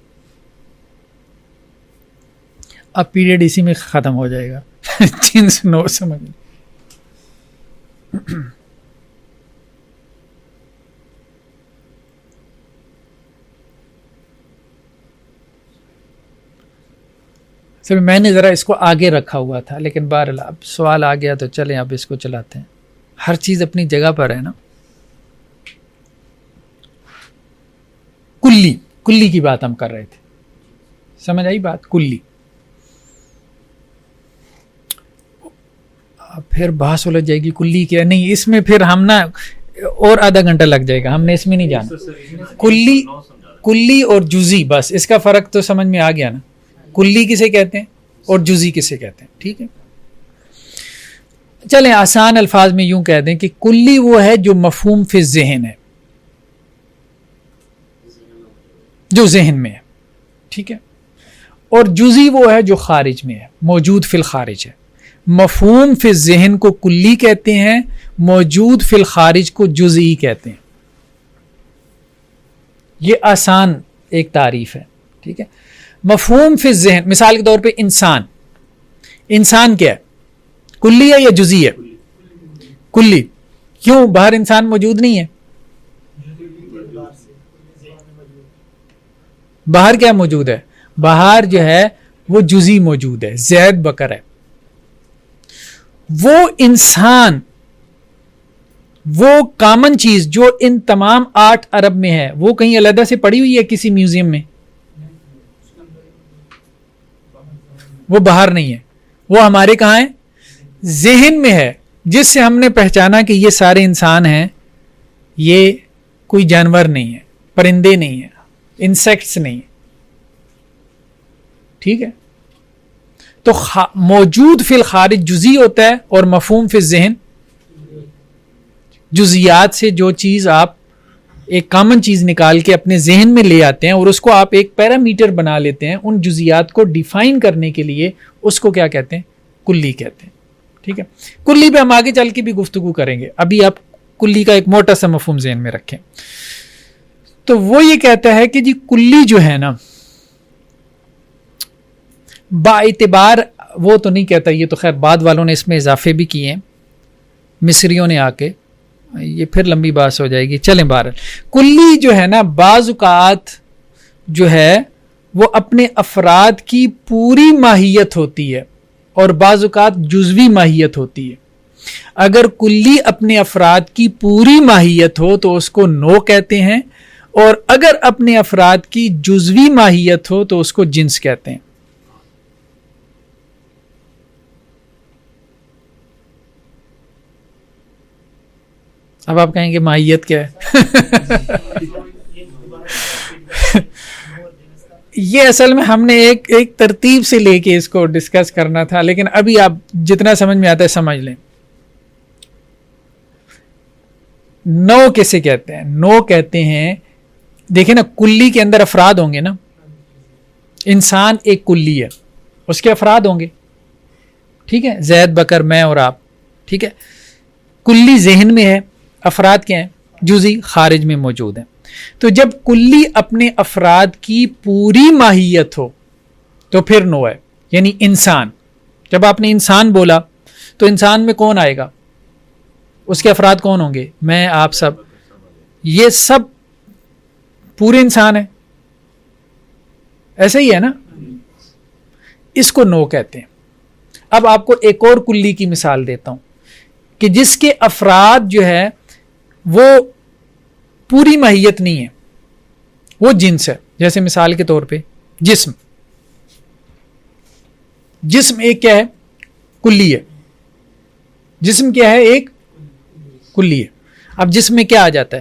अब पीरियड इसी में ख़त्म हो जाएगा। जिन्स नो समझ। सिर्फ मैंने ज़रा इसको आगे रखा हुआ था, लेकिन बहरहाल अब सवाल आ गया तो चलें अब इसको चलाते हैं। हर चीज़ अपनी जगह पर है ना। कुल्ली, कुल्ली की बात हम कर रहे थे, समझ आई बात? कुल्ली। फिर बहस उलझ जाएगी कुल्ली क्या नहीं, इसमें फिर हम ना और आधा घंटा लग जाएगा, हमने इसमें नहीं जाना। कुल्ली, कुल्ली और जुजी, बस इसका फ़र्क तो समझ में आ गया ना। कुल्ली किसे कहते हैं और जुजी किसे कहते हैं, ठीक है। चलें आसान अल्फाज में यूं कह दें कि कुल्ली वो है जो मफहूम फिल ज़हन है, जो जहन में है, ठीक है। और जुजी वो है जो खारिज में है, मौजूद फिल खारिज है। मफहूम फिल ज़हन को कुल्ली कहते हैं, मौजूद फिल खारिज को जुजी कहते हैं। ये आसान एक तारीफ है, ठीक है। मफहूम फिल ज़हन, मिसाल के तौर पे इंसान, इंसान क्या है? कुल्ली है या जुजी है? कुल्ली। क्यों? बाहर इंसान मौजूद नहीं है। बाहर क्या मौजूद है? बाहर जो है वो जुजी मौजूद है, ज़ैद बकर है। वो इंसान, वो कॉमन चीज जो इन तमाम आठ अरब में है, वो कहीं अलग से पड़ी हुई है किसी म्यूजियम में? वो बाहर नहीं है, वो हमारे कहाँ है? ज़हन में है, जिससे हमने पहचाना कि ये सारे इंसान हैं, ये कोई जानवर नहीं है, परिंदे नहीं है, इंसेक्ट्स नहीं है, ठीक है। तो मौजूद फिल खारिज जुजी होता है और मफहूम फिल ज़हन जुजियात से जो चीज आप एक कॉमन चीज निकाल के अपने जहन में ले आते हैं और उसको आप एक पैरामीटर बना लेते हैं, उन जुजियात को डिफाइन करने के लिए उसको क्या कहते हैं? कुल्ली कहते हैं। ठीक है, कुल्ली पे हम आगे चल के भी गुफ्तगू करेंगे, अभी आप कुल्ली का एक मोटा सा मफहूम जहन में रखें। तो वो ये कहता है कि जी कुल्ली जो है ना, बाइतिबार, वो तो नहीं कहता, ये तो खैर बाद वालों ने इसमें इजाफे भी किए हैं, मिस्रियों ने आके, ये फिर लंबी बात हो जाएगी, चलें। बहरहाल कुल्ली जो है ना, बाज़-औक़ात जो है वो अपने अफराद की पूरी माहियत होती है और बाज़-औक़ात जुज़वी माहियत होती है। अगर कुल्ली अपने अफराद की पूरी माहियत हो तो उसको नो कहते हैं, और अगर अपने अफराद की जुज़वी माहियत हो तो उसको जिन्स कहते हैं। अब आप कहेंगे माहियत क्या है? ये असल में हमने एक एक तरतीब से लेके इसको डिस्कस करना था, लेकिन अभी आप जितना समझ में आता है समझ लें। नो किसे कहते हैं? नो कहते हैं, देखिए ना, कुल्ली के अंदर अफराद होंगे ना, इंसान एक कुल्ली है, उसके अफराद होंगे, ठीक है, जैद, बकर, मैं और आप, ठीक है। कुल्ली जहन में है, अफराद क्या हैं? जुज़ी खारिज में मौजूद हैं। तो जब कुल्ली अपने अफराद की पूरी माहियत हो तो फिर नो है, यानी इंसान। जब आपने इंसान बोला तो इंसान में कौन आएगा? उसके अफराद कौन होंगे? मैं, आप, सब, ये सब पूरे इंसान है, ऐसा ही है ना, इसको नो कहते हैं। अब आपको एक और कुल्ली की मिसाल देता हूं कि जिसके अफराद जो है वो पूरी माहियत नहीं है, वो जिन्स है। जैसे मिसाल के तौर पे जिस्म, जिस्म एक क्या है? कुल्ली है। जिस्म क्या है? एक कुल्ली है। अब जिस्म में क्या आ जाता है?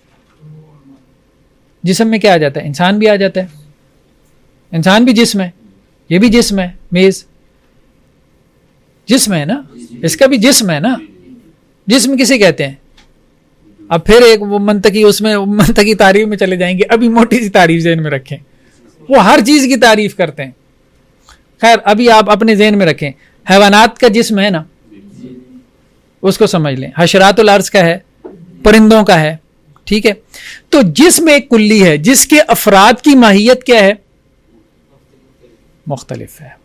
जिस्म में क्या आ जाता है? इंसान भी आ जाता है। इंसान भी जिस्म है, ये भी जिस्म है, मेज जिस्म है ना, इसका भी जिस्म है ना। जिस्म किसे कहते हैं? अब फिर एक वो मंतकी, उसमें मंतकी तारीफ में चले जाएंगे, अभी मोटी सी तारीफ ज़हन में रखें, वो हर चीज की तारीफ करते हैं। खैर अभी आप अपने ज़हन में रखें, हैवानात का जिस्म है ना, उसको समझ लें, हशरातुल अर्ज़ का है, परिंदों का है, ठीक है। तो जिस्म एक कुल्ली है जिसके अफराद की माहियत क्या है? मुख्तलिफ है।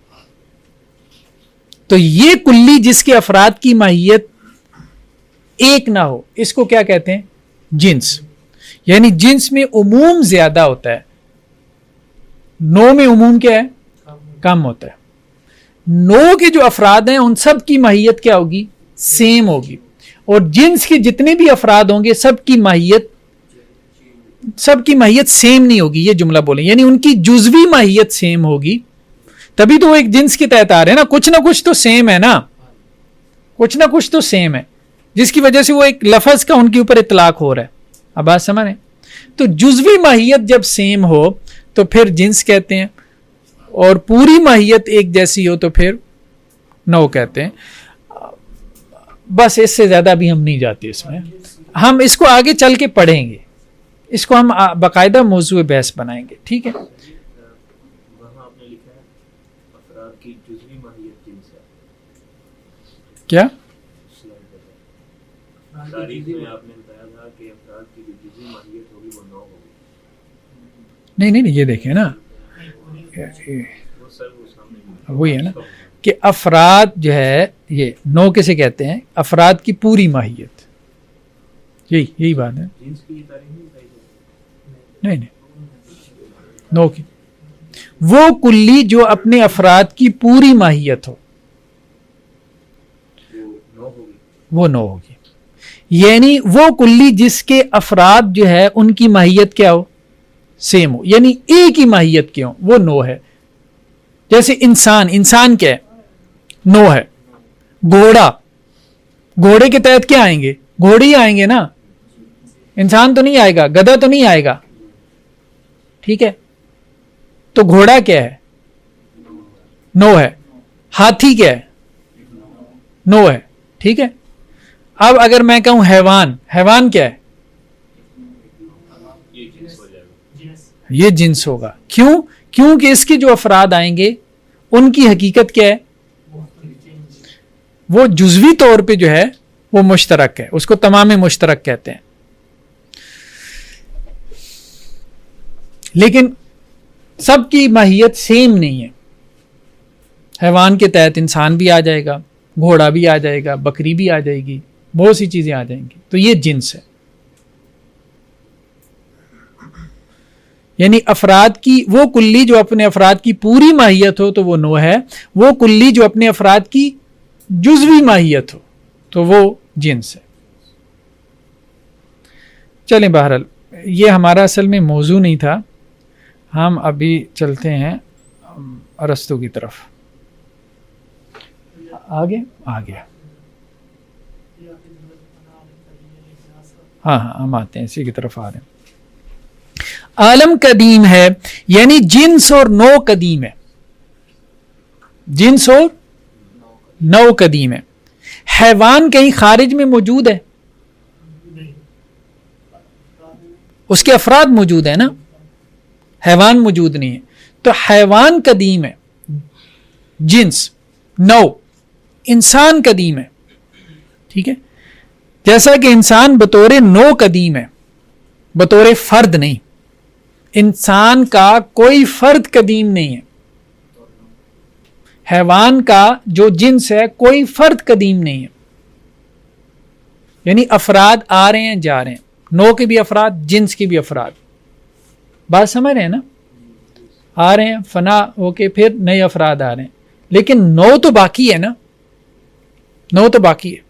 तो ये कुल्ली जिसके अफराद की माहियत एक ना हो, इसको क्या कहते हैं? जिन्स। यानी जिन्स में उमूम ज्यादा होता है, नो में उमूम क्या है? कम होता है। नो के जो अफराद हैं उन सब की माहियत क्या होगी? सेम होगी। और जिन्स के जितने भी अफराद होंगे सबकी माहियत सबकी माहियत सेम नहीं होगी, ये जुमला बोले, यानी उनकी जुज़वी माहियत सेम होगी, तभी तो वो एक जिन्स के तहत आ रहे हैं ना। कुछ ना कुछ तो सेम है ना, कुछ ना कुछ तो सेम है, जिसकी वजह से वो एक लफ्ज का उनके ऊपर इतलाक हो रहा है। अब बात समझ रहे? तो जुज़वी माहियत जब सेम हो तो फिर जिन्स कहते हैं, और पूरी माहियत एक जैसी हो तो फिर नो कहते हैं। बस इससे ज्यादा अभी हम नहीं जाते इसमें, हम इसको आगे चल के पढ़ेंगे, इसको हम बाकायदा मौजूए बहस बनाएंगे, ठीक है। वहाँ आपने लिखा है अफराद की जुज़वी माहियत जिन्स है, क्या तारीख में आपने बताया था कि अफराद की जो जुज़वी माहियत होगी वो नौ होगी। नहीं नहीं नहीं, ये देखें ना, वो सर वो सामने वही है ना कि अफराद जो है, ये नो किसे कहते हैं? अफराद की पूरी माहियत, यही यही बात है। जिन्स की ये तारीख नहीं बताई नहीं नहीं, नो की वो कुल्ली जो अपने अफराद की पूरी माहियत हो वो नौ होगी, वो नो होगी। यानी वो कुल्ली जिसके अफराद जो है उनकी माहियत क्या हो? सेम हो, यानी एक ही माहियत के हो, वो नो है। जैसे इंसान, इंसान क्या है? नो है। घोड़ा, घोड़े के तहत क्या आएंगे? घोड़े ही आएंगे ना, इंसान तो नहीं आएगा, गधा तो नहीं आएगा, ठीक है। तो घोड़ा क्या है? नो है। हाथी क्या है? नो है। ठीक है। अब अगर मैं कहूं हैवान, हैवान क्या है? ये जिन्स हो जाएगा। ये जिन्स होगा। क्यों? क्योंकि इसके जो अफराद आएंगे उनकी हकीकत क्या है? वो जुज़वी तौर पे जो है वो मुश्तरक है, उसको तमाम मुश्तरक कहते हैं। लेकिन सबकी माहियत सेम नहीं है। हैवान के तहत इंसान भी आ जाएगा, घोड़ा भी आ जाएगा, बकरी भी आ जाएगी, बहुत सी चीजें आ जाएंगी। तो ये जिन्स है। यानी अफराद की वो कुल्ली जो अपने अफराद की पूरी माहियत हो तो वो नो है, वो कुल्ली जो अपने अफराद की जुज़वी माहियत हो तो वो जिन्स है। चलें, बहरहाल ये हमारा असल में मौजू नहीं था। हम अभी चलते हैं अरस्तु की तरफ। आगे आ गया। हाँ हाँ हम आते हैं, इसी की तरफ आ रहे हैं। आलम कदीम है यानी जिन्स और नौ कदीम है। जिन्स और नौ कदीम है। हैवान कहीं खारिज में मौजूद है? उसके अफराद मौजूद है ना, हैवान मौजूद नहीं है। तो हैवान कदीम है, जिन्स नौ। इंसान कदीम है। ठीक है। जैसा कि इंसान बतौर नौ कदीम है, बतौर फर्द नहीं। इंसान का कोई फर्द कदीम नहीं है। हैवान का जो जिन्स है कोई फर्द कदीम नहीं है। यानी अफराद आ रहे हैं जा रहे हैं, नौ के भी अफराद, जिन्स के भी अफराद। बात समझ रहे हैं ना? आ रहे हैं, फना होके फिर नए अफराद आ रहे हैं, लेकिन नौ तो बाकी है ना, नौ तो बाकी है।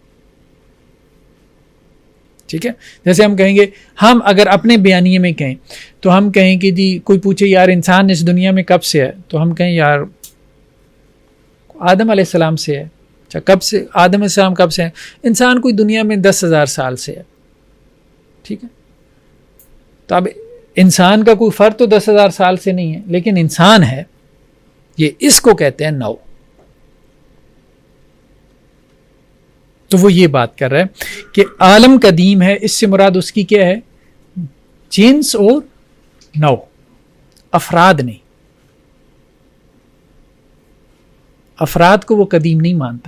ठीक है। जैसे हम कहेंगे, हम अगर अपने बयानिए में कहें तो हम कहें कि जी कोई पूछे यार इंसान इस दुनिया में कब से है, तो हम कहें यार आदम अलैहिस्सलाम से है। अच्छा, कब से? आदम अलैहिस्सलाम कब से है? इंसान कोई दुनिया में दस हजार साल से है। ठीक है। तो अब इंसान का कोई फर्क तो दस हजार साल से नहीं है, लेकिन इंसान है, ये इसको कहते हैं नौ। तो वो ये बात कर रहा है कि आलम कदीम है, इससे मुराद उसकी क्या है? जिन्स और नौ, अफराद नहीं। अफराद को वो कदीम नहीं मानता।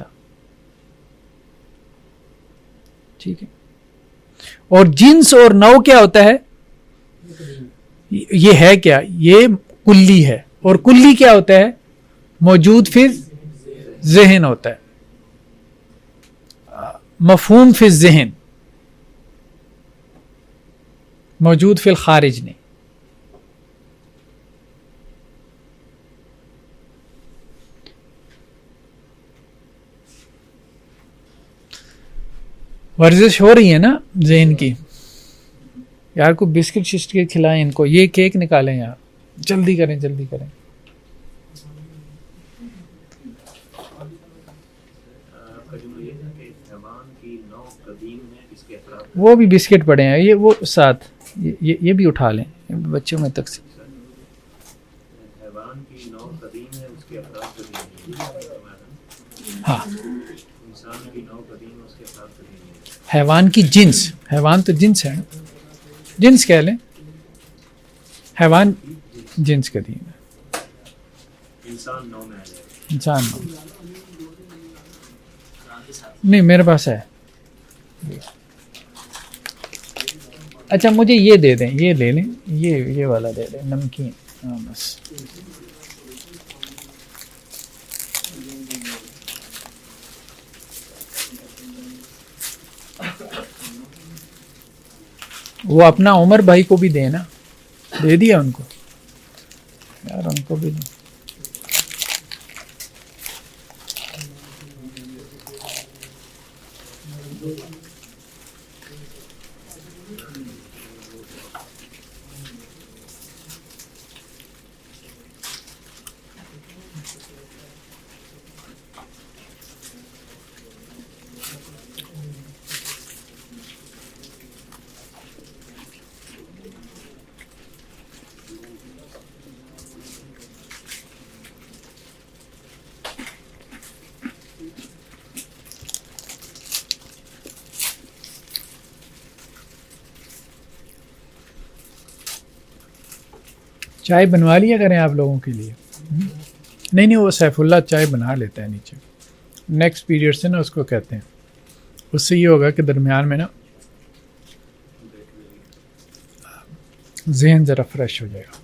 ठीक है। और जिन्स और नौ क्या होता है? ये है क्या? ये कुल्ली है। और कुल्ली क्या होता है? मौजूद फिर ज़हन होता है, मफहूम फिर ज़हन, मौजूद फिर खारिज नहीं। वर्जिश हो रही है ना ज़हन की? यार को बिस्किट शिस्किट खिलाएं इनको, ये केक निकालें यार, जल्दी करें जल्दी करें। वो भी बिस्किट पड़े हैं, ये वो साथ ये ये, ये भी उठा लें बच्चों में तक से। हाँ, हैवान की जिन्स, हैवान तो जिन्स है, जिन्स कह लें, हैवान जिन्स कदीम है। इंसान नौ में है। इंसान नौ नहीं, मेरे पास है। अच्छा मुझे ये दे दें, ये ले लें, ये ये वाला दे दें, नमकीन। हाँ बस। वो अपना उमर भाई को भी देना, दे दिया उनको यार, उनको भी दे। चाय बनवा लिया करें आप लोगों के लिए। हम्म? नहीं नहीं, वो सैफुल्ला चाय बना लेता है नीचे, नेक्स्ट पीरियड से ना उसको कहते हैं। उससे ये होगा कि दरमियान में ना जहन ज़रा फ्रेश हो जाएगा।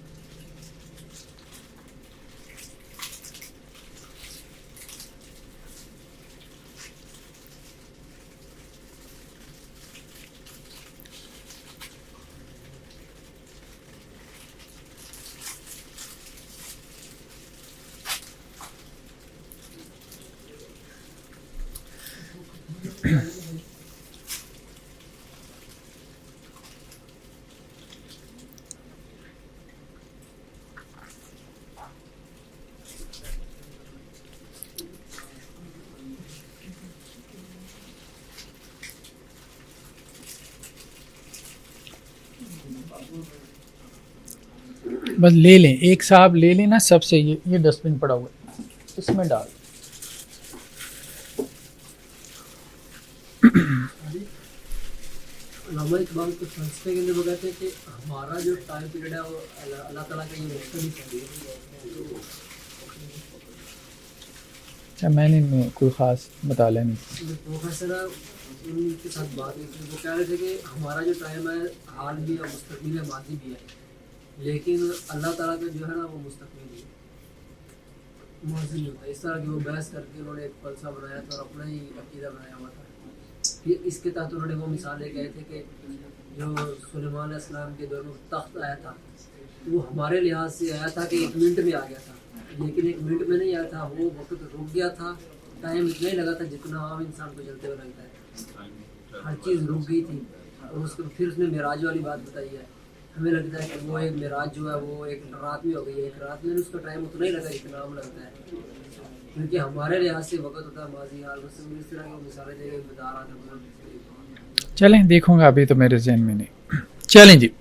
बस ले लें, एक साहब ले लेना सबसे। ये ये डस्टबिन पड़ा हुआ है, इसमें डाल। अल्लामा इकबाल को फलसफे के अंदर वो कहते हैं कि हमारा जो टाइम पीरियड है वो अल्लाह अल्लाह ताला का ये मुख्तलिफ है। अच्छा, मैंने कोई ख़ास बताया नहीं। प्रोफेसर उनके साथ बात हुई थी, वो कह रहे थे कि हमारा जो टाइम है हाल भी है, मुस्तकबिल है, माजी भी है, लेकिन अल्लाह ताला का जो है ना वो मुस्तकबिल ही है, माजी नहीं होता। इस तरह की वो बहस करके उन्होंने एक फलसफा बनाया था और अपना ही अकीदा बनाया हुआ था। फिर इसके तहत उन्होंने वो मिसाल ले गए थे कि जो सुलेमान अलैहिस्सलाम के दौर में तख्त आया था वो हमारे लिहाज से आया था कि एक मिनट में आ गया था, लेकिन एक मिनट में नहीं आया था, वो वक्त रुक गया था। टाइम इतना ही लगा था जितना आम इंसान को चलते हुए लगता है। हर चीज़ रुक गई थी और उसको फिर उसने मेराज वाली बात बताई है। हमें लगता है कि वो एक मेराज जो है वो एक रात में हो गई है, एक रात में उसका टाइम उतना ही लगा जितना आम लगता है, क्योंकि हमारे लिहाज से वक्त होता है माजी हाल। उससे इस तरह की मिसालें देकर बता रहा था। चलें देखूंगा, अभी तो मेरे जहन में नहीं। चलें जी।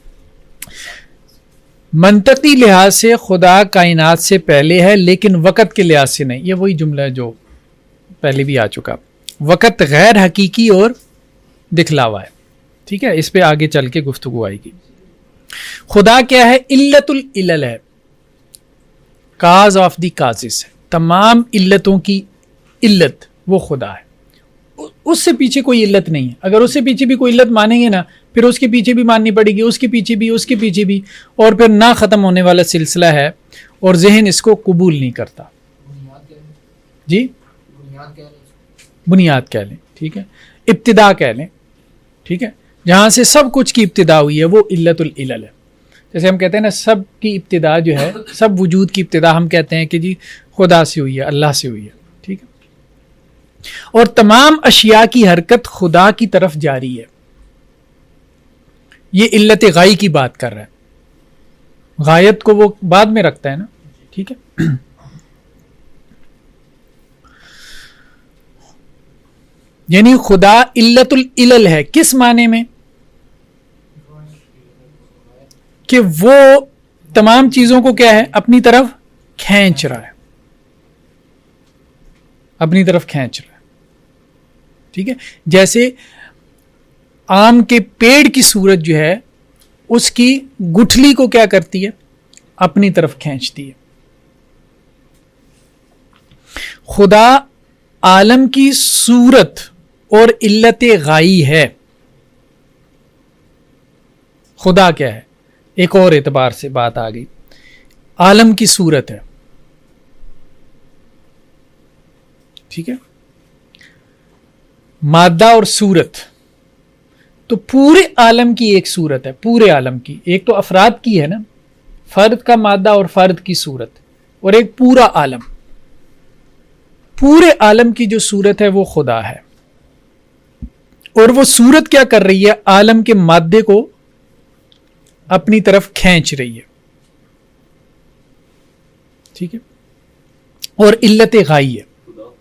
मंतकी लिहाज से खुदा कायनात से पहले है, लेकिन वक़्त के लिहाज से नहीं। ये वही जुमला है जो पहले भी आ चुका। वक़्त गैर हकीकी और दिखलावा है, ठीक है। इस पे आगे चल के गुफ्तगू आएगी। खुदा क्या है? इल्लतुल इल्ल है, काज ऑफ दी काजिस है। तमाम इल्लतों की इल्लत वो खुदा है, उससे पीछे कोई इल्लत नहीं है। अगर उससे पीछे भी कोई इल्लत मानेंगे ना, फिर उसके पीछे भी माननी पड़ेगी, उसके पीछे भी, उसके पीछे भी, और फिर ना ख़त्म होने वाला सिलसिला है और जहन इसको कबूल नहीं करता। जी, बुनियाद कह लें, ठीक है, इब्तिदा कह लें, ठीक है। जहाँ से सब कुछ की इब्तिदा हुई है वो इल्लतुल इल्ल है। जैसे हम कहते हैं ना, सब की इब्तिदा जो है, सब वजूद की इब्तिदा हम कहते हैं कि जी खुदा से हुई है, अल्लाह से हुई है, ठीक है। और तमाम अशिया की हरकत खुदा की तरफ जारी है। ये इल्लत गाई की बात कर रहा है, गायत को वो बाद में रखता है ना, ठीक है। यानी खुदा इल्लतुल इल्ल है, किस माने में कि वो तमाम चीजों को क्या है, अपनी तरफ खींच रहा है, अपनी तरफ खींच रहा है, ठीक है। जैसे आम के पेड़ की सूरत जो है उसकी गुठली को क्या करती है, अपनी तरफ खींचती है। खुदा आलम की सूरत और इल्लत गाई है। खुदा क्या है, एक और एतबार से बात आ गई, आलम की सूरत है, ठीक है। मादा और सूरत तो पूरे आलम की एक सूरत है, पूरे आलम की। एक तो अफराद की है ना, फर्द का मादा और फर्द की सूरत, और एक पूरा आलम। पूरे आलम की जो सूरत है वो खुदा है, और वो सूरत क्या कर रही है, आलम के मादे को अपनी तरफ खींच रही है, ठीक है। और इल्लत गाई है,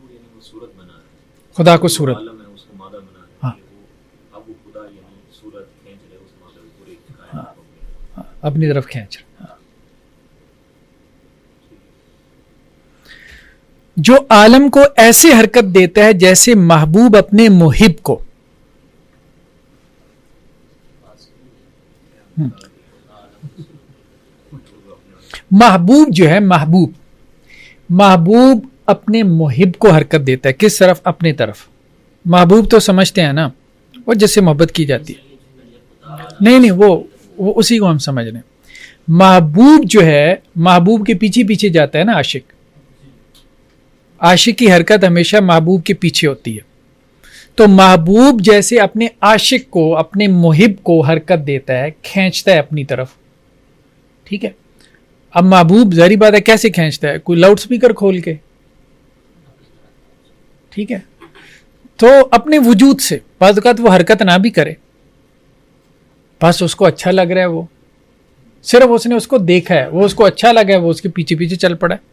खुदा को सूरत, हाँ, हाँ, हाँ, अपनी तरफ खींच रहा, हाँ। जो आलम को ऐसे हरकत देता है जैसे महबूब अपने मुहिब को, महबूब जो है, महबूब महबूब अपने मुहिब को हरकत देता है। किस तरफ? अपने तरफ। महबूब तो समझते हैं ना, वो जिससे मोहब्बत की जाती है। नहीं नहीं वो वो उसी को हम समझ रहे हैं। महबूब जो है, महबूब के पीछे पीछे जाता है ना आशिक। आशिक की हरकत हमेशा महबूब के पीछे होती है। तो महबूब जैसे अपने आशिक को, अपने मुहिब को हरकत देता है, खींचता है अपनी तरफ, ठीक है। अब महबूब जारी बात है कैसे खींचता है? कोई लाउड स्पीकर खोल के, ठीक है। तो अपने वजूद से, बात औक़ात वो हरकत ना भी करे, बस उसको अच्छा लग रहा है, वो सिर्फ उसने उसको देखा है, वो उसको अच्छा लगा है, वो उसके पीछे पीछे चल पड़ा है।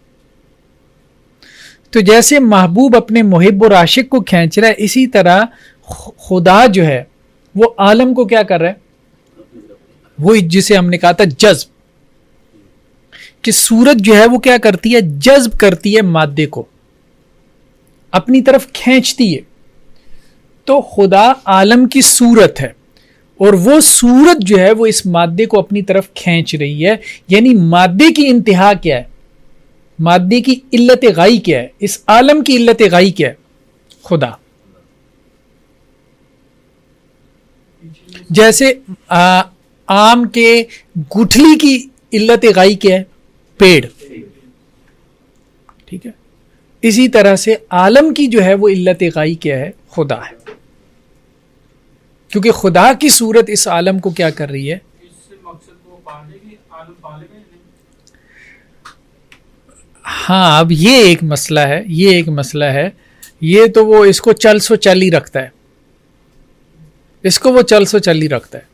तो जैसे महबूब अपने मुहिब और आशिक को खींच रहा है, इसी तरह खुदा जो है वो आलम को क्या कर रहा है? वो जिसे हमने कहा था जज्ब, कि सूरत जो है वो क्या करती है? जज्ब करती है मादे को, अपनी तरफ खींचती है। तो खुदा आलम की सूरत है और वो सूरत जो है वो इस मादे को अपनी तरफ खींच रही है। यानी मादे की इंतहा क्या है? मादे की इल्लत गाई क्या है? इस आलम की इल्लत गाई क्या है? खुदा। जैसे आ, आम के गुठली की इल्लत गाई क्या है? पेड़, ठीक है। इसी तरह से आलम की जो है वो इल्लत गाई क्या है? खुदा है। क्योंकि खुदा की सूरत इस आलम को क्या कर रही है? इससे मकसद को पाने की आलम पालेगा नहीं। हाँ, अब ये एक मसला है, ये एक मसला है। ये तो वो इसको चल सो चल ही रखता है, इसको वो चल सो चल ही रखता है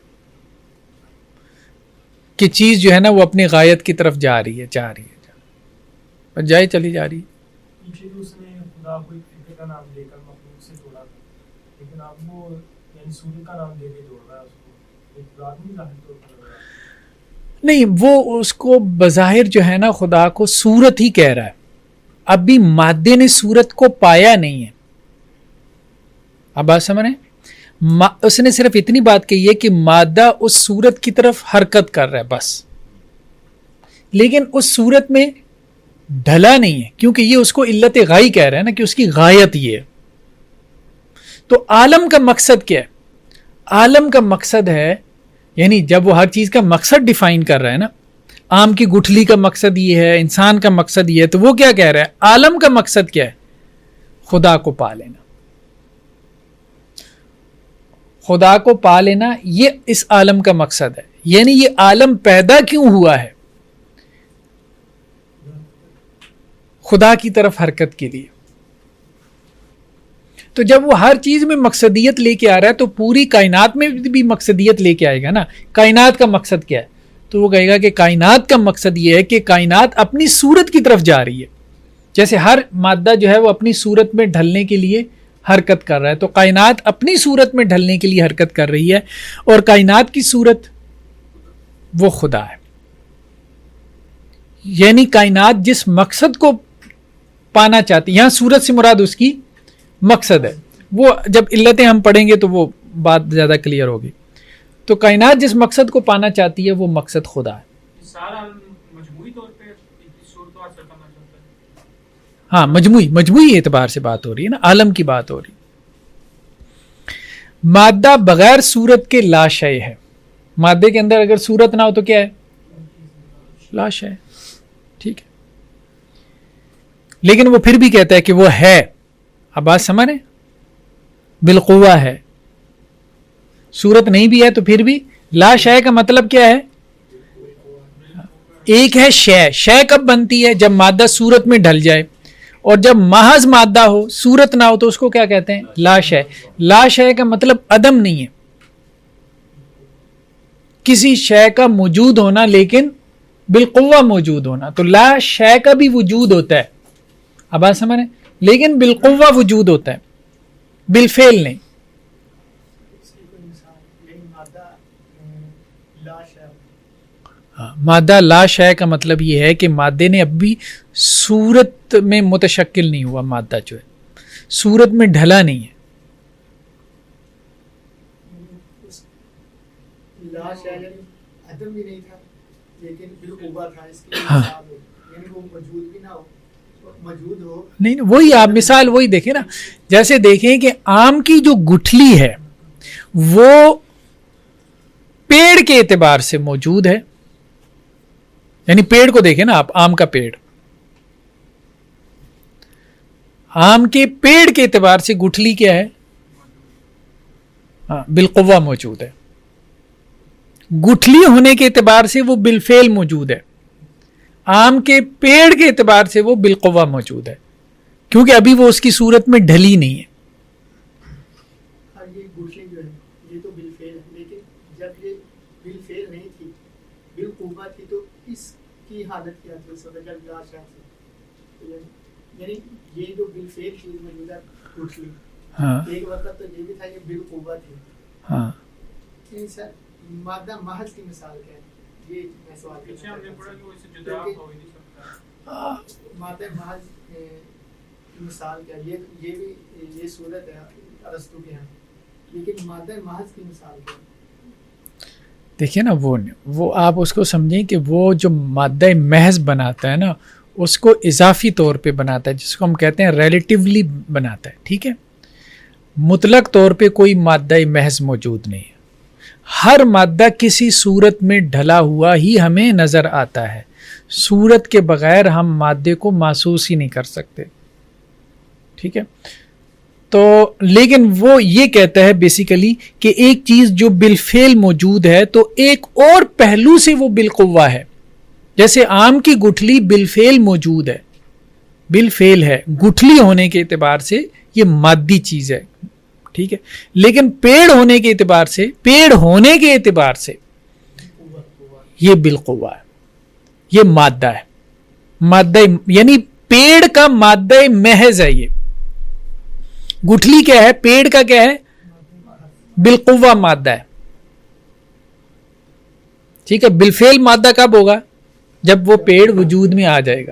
कि चीज जो है ना वो अपनी गायत की तरफ जा रही है, जा रही है, जा जाए चली जा रही है। पीछे भी उसने खुदा को एक फिक्र का नाम देकर मखलूक से जोड़ा था, लेकिन अब वो यानी सूर्य का नाम देके जोड़ रहा है उसको। एक आदमी जाहिर तौर पर लग रहा है। नहीं, वो उसको बज़ाहिर जो है ना खुदा को सूरत ही कह रहा है। अभी मादे ने सूरत को पाया नहीं है। अब बात समझ रहे हैं? उसने सिर्फ इतनी बात कही है कि मादा उस सूरत की तरफ हरकत कर रहा है बस, लेकिन उस सूरत में ढला नहीं है, क्योंकि ये उसको इल्लत गाई कह रहा है ना, कि उसकी गायत ये है। तो आलम का मकसद क्या है? आलम का मकसद है, यानी जब वो हर चीज का मकसद डिफाइन कर रहा है ना, आम की गुठली का मकसद ये है, इंसान का मकसद ये है, तो वो क्या कह रहा है? आलम का मकसद क्या है? खुदा को पा लेना। खुदा को पा लेना ये इस आलम का मकसद है। यानी ये आलम पैदा क्यों हुआ है? खुदा की तरफ हरकत के लिए। तो जब वो हर चीज में मकसदियत लेके आ रहा है, तो पूरी कायनात में भी मकसदियत लेके आएगा ना। कायनात का मकसद क्या है? तो वो कहेगा कि कायनात का मकसद ये है कि कायनात अपनी सूरत की तरफ जा रही है। जैसे हर मादा जो है वो अपनी सूरत में ढलने के लिए हरकत कर रहा है, तो कायनात अपनी सूरत में ढलने के लिए हरकत कर रही है, और कायनात की सूरत वो खुदा है। यानी कायनात जिस मकसद को पाना चाहती, यहां सूरत से मुराद उसकी मकसद है। वो जब इल्लतें हम पढ़ेंगे तो वो बात ज्यादा क्लियर होगी। तो कायनात जिस मकसद को पाना चाहती है वो मकसद खुदा है। सारा मजमूई तौर पे इस सूरत को हासिल करना चाहता है। हाँ, मजमूई मजमूई एतबार से बात हो रही है ना, आलम की बात हो रही। मादा बगैर सूरत के लाशय है। मादे के अंदर अगर सूरत ना हो तो क्या है? लाश है, ठीक है। लेकिन वो फिर भी कहता है कि वो है। अब बात समझ रहे? बिलकुवा है। सूरत नहीं भी है तो फिर भी लाश है का मतलब क्या है? एक है शय। शय कब बनती है? जब मादा सूरत में ढल जाए, और जब महज मादा हो, सूरत ना हो, तो उसको क्या कहते हैं? लाश है। लाश है का मतलब अदम नहीं है, किसी शय का मौजूद होना, लेकिन बिलकुवा मौजूद होना। तो ला शय का भी वजूद होता है, अब बात समझ रहे, लेकिन बिलकुवा वजूद होता है, बिलफेल नहीं। हाँ, मादा ला शय का मतलब यह है कि मादे ने अभी सूरत में मुतशक्किल नहीं हुआ। मादा जो है सूरत में ढला नहीं है। लाश है, अदम भी नहीं था, लेकिन बिल्कुवा था, इसकी हाँ। मिसाल हो, यानी वो मौजूद भी ना हो, मौजूद हो। नहीं नहीं, वही आप मिसाल वही देखें ना, जैसे देखें कि आम की जो गुठली है वो पेड़ के एतबार से मौजूद है, यानी पेड़ को देखें ना आप, आम का पेड़, आम के पेड़ के एतबार से गुठली क्या है, हाँ बिलकुवा मौजूद है। गुठली होने के एतबार से वो बिलफेल मौजूद है, आम के पेड़ के एतबार से वो बिलकुवा मौजूद है, क्योंकि अभी वो उसकी सूरत में ढली नहीं है। हाँ, ये गुठली जो है ये तो बिलफेल है, लेकिन जब ये बिलफेल नहीं थी, बिलकुवा थी, तो इसकी हालत क्या थी उस वक्त जब लाशा थी? तो यानी यानी ये जो बिलफेल चीज मौजूद है गुठली, हाँ एक वक्त तो ये भी था ये बिलकुवा थी। हाँ इन सर मादा महज की मिसाल क्या है, ये मैं सवाल पीछे हमने पढ़ा कि वो इससे जुदा क्योंकि- हो ही नहीं सकता। मादा महज ए, की मिसाल क्या है? ये ये भी ये सूरत है अरस्तु के यहाँ, लेकिन मादा महज की मिसाल क्या है? देखिए ना, वो वो आप उसको समझें कि वो जो मादा महज बनाता है ना, उसको इजाफी तौर पे बनाता है, जिसको हम कहते हैं रिलेटिवली बनाता है, ठीक है। मुतलक तौर पे कोई मादा महज मौजूद नहीं है, हर मादा किसी सूरत में ढला हुआ ही हमें नजर आता है, सूरत के बगैर हम मादे को महसूस ही नहीं कर सकते, ठीक है। तो लेकिन वो ये कहता है बेसिकली कि एक चीज जो बिलफेल मौजूद है तो एक और पहलू से वो बिलकुवा है। जैसे आम की गुठली बिलफेल मौजूद है, बिलफेल है, गुठली होने के एतबार से ये मादी चीज है, ठीक है। लेकिन पेड़ होने के एतबार से, पेड़ होने के एतबार से ये बिलकुवा है, ये मादा है, मादा यानी पेड़ का मादा महज है। ये गुठली क्या है, पेड़ का क्या है, बिलकुवा मादा है, ठीक है। बिलफेल मादा कब होगा, जब वो पेड़ वजूद में आ जाएगा,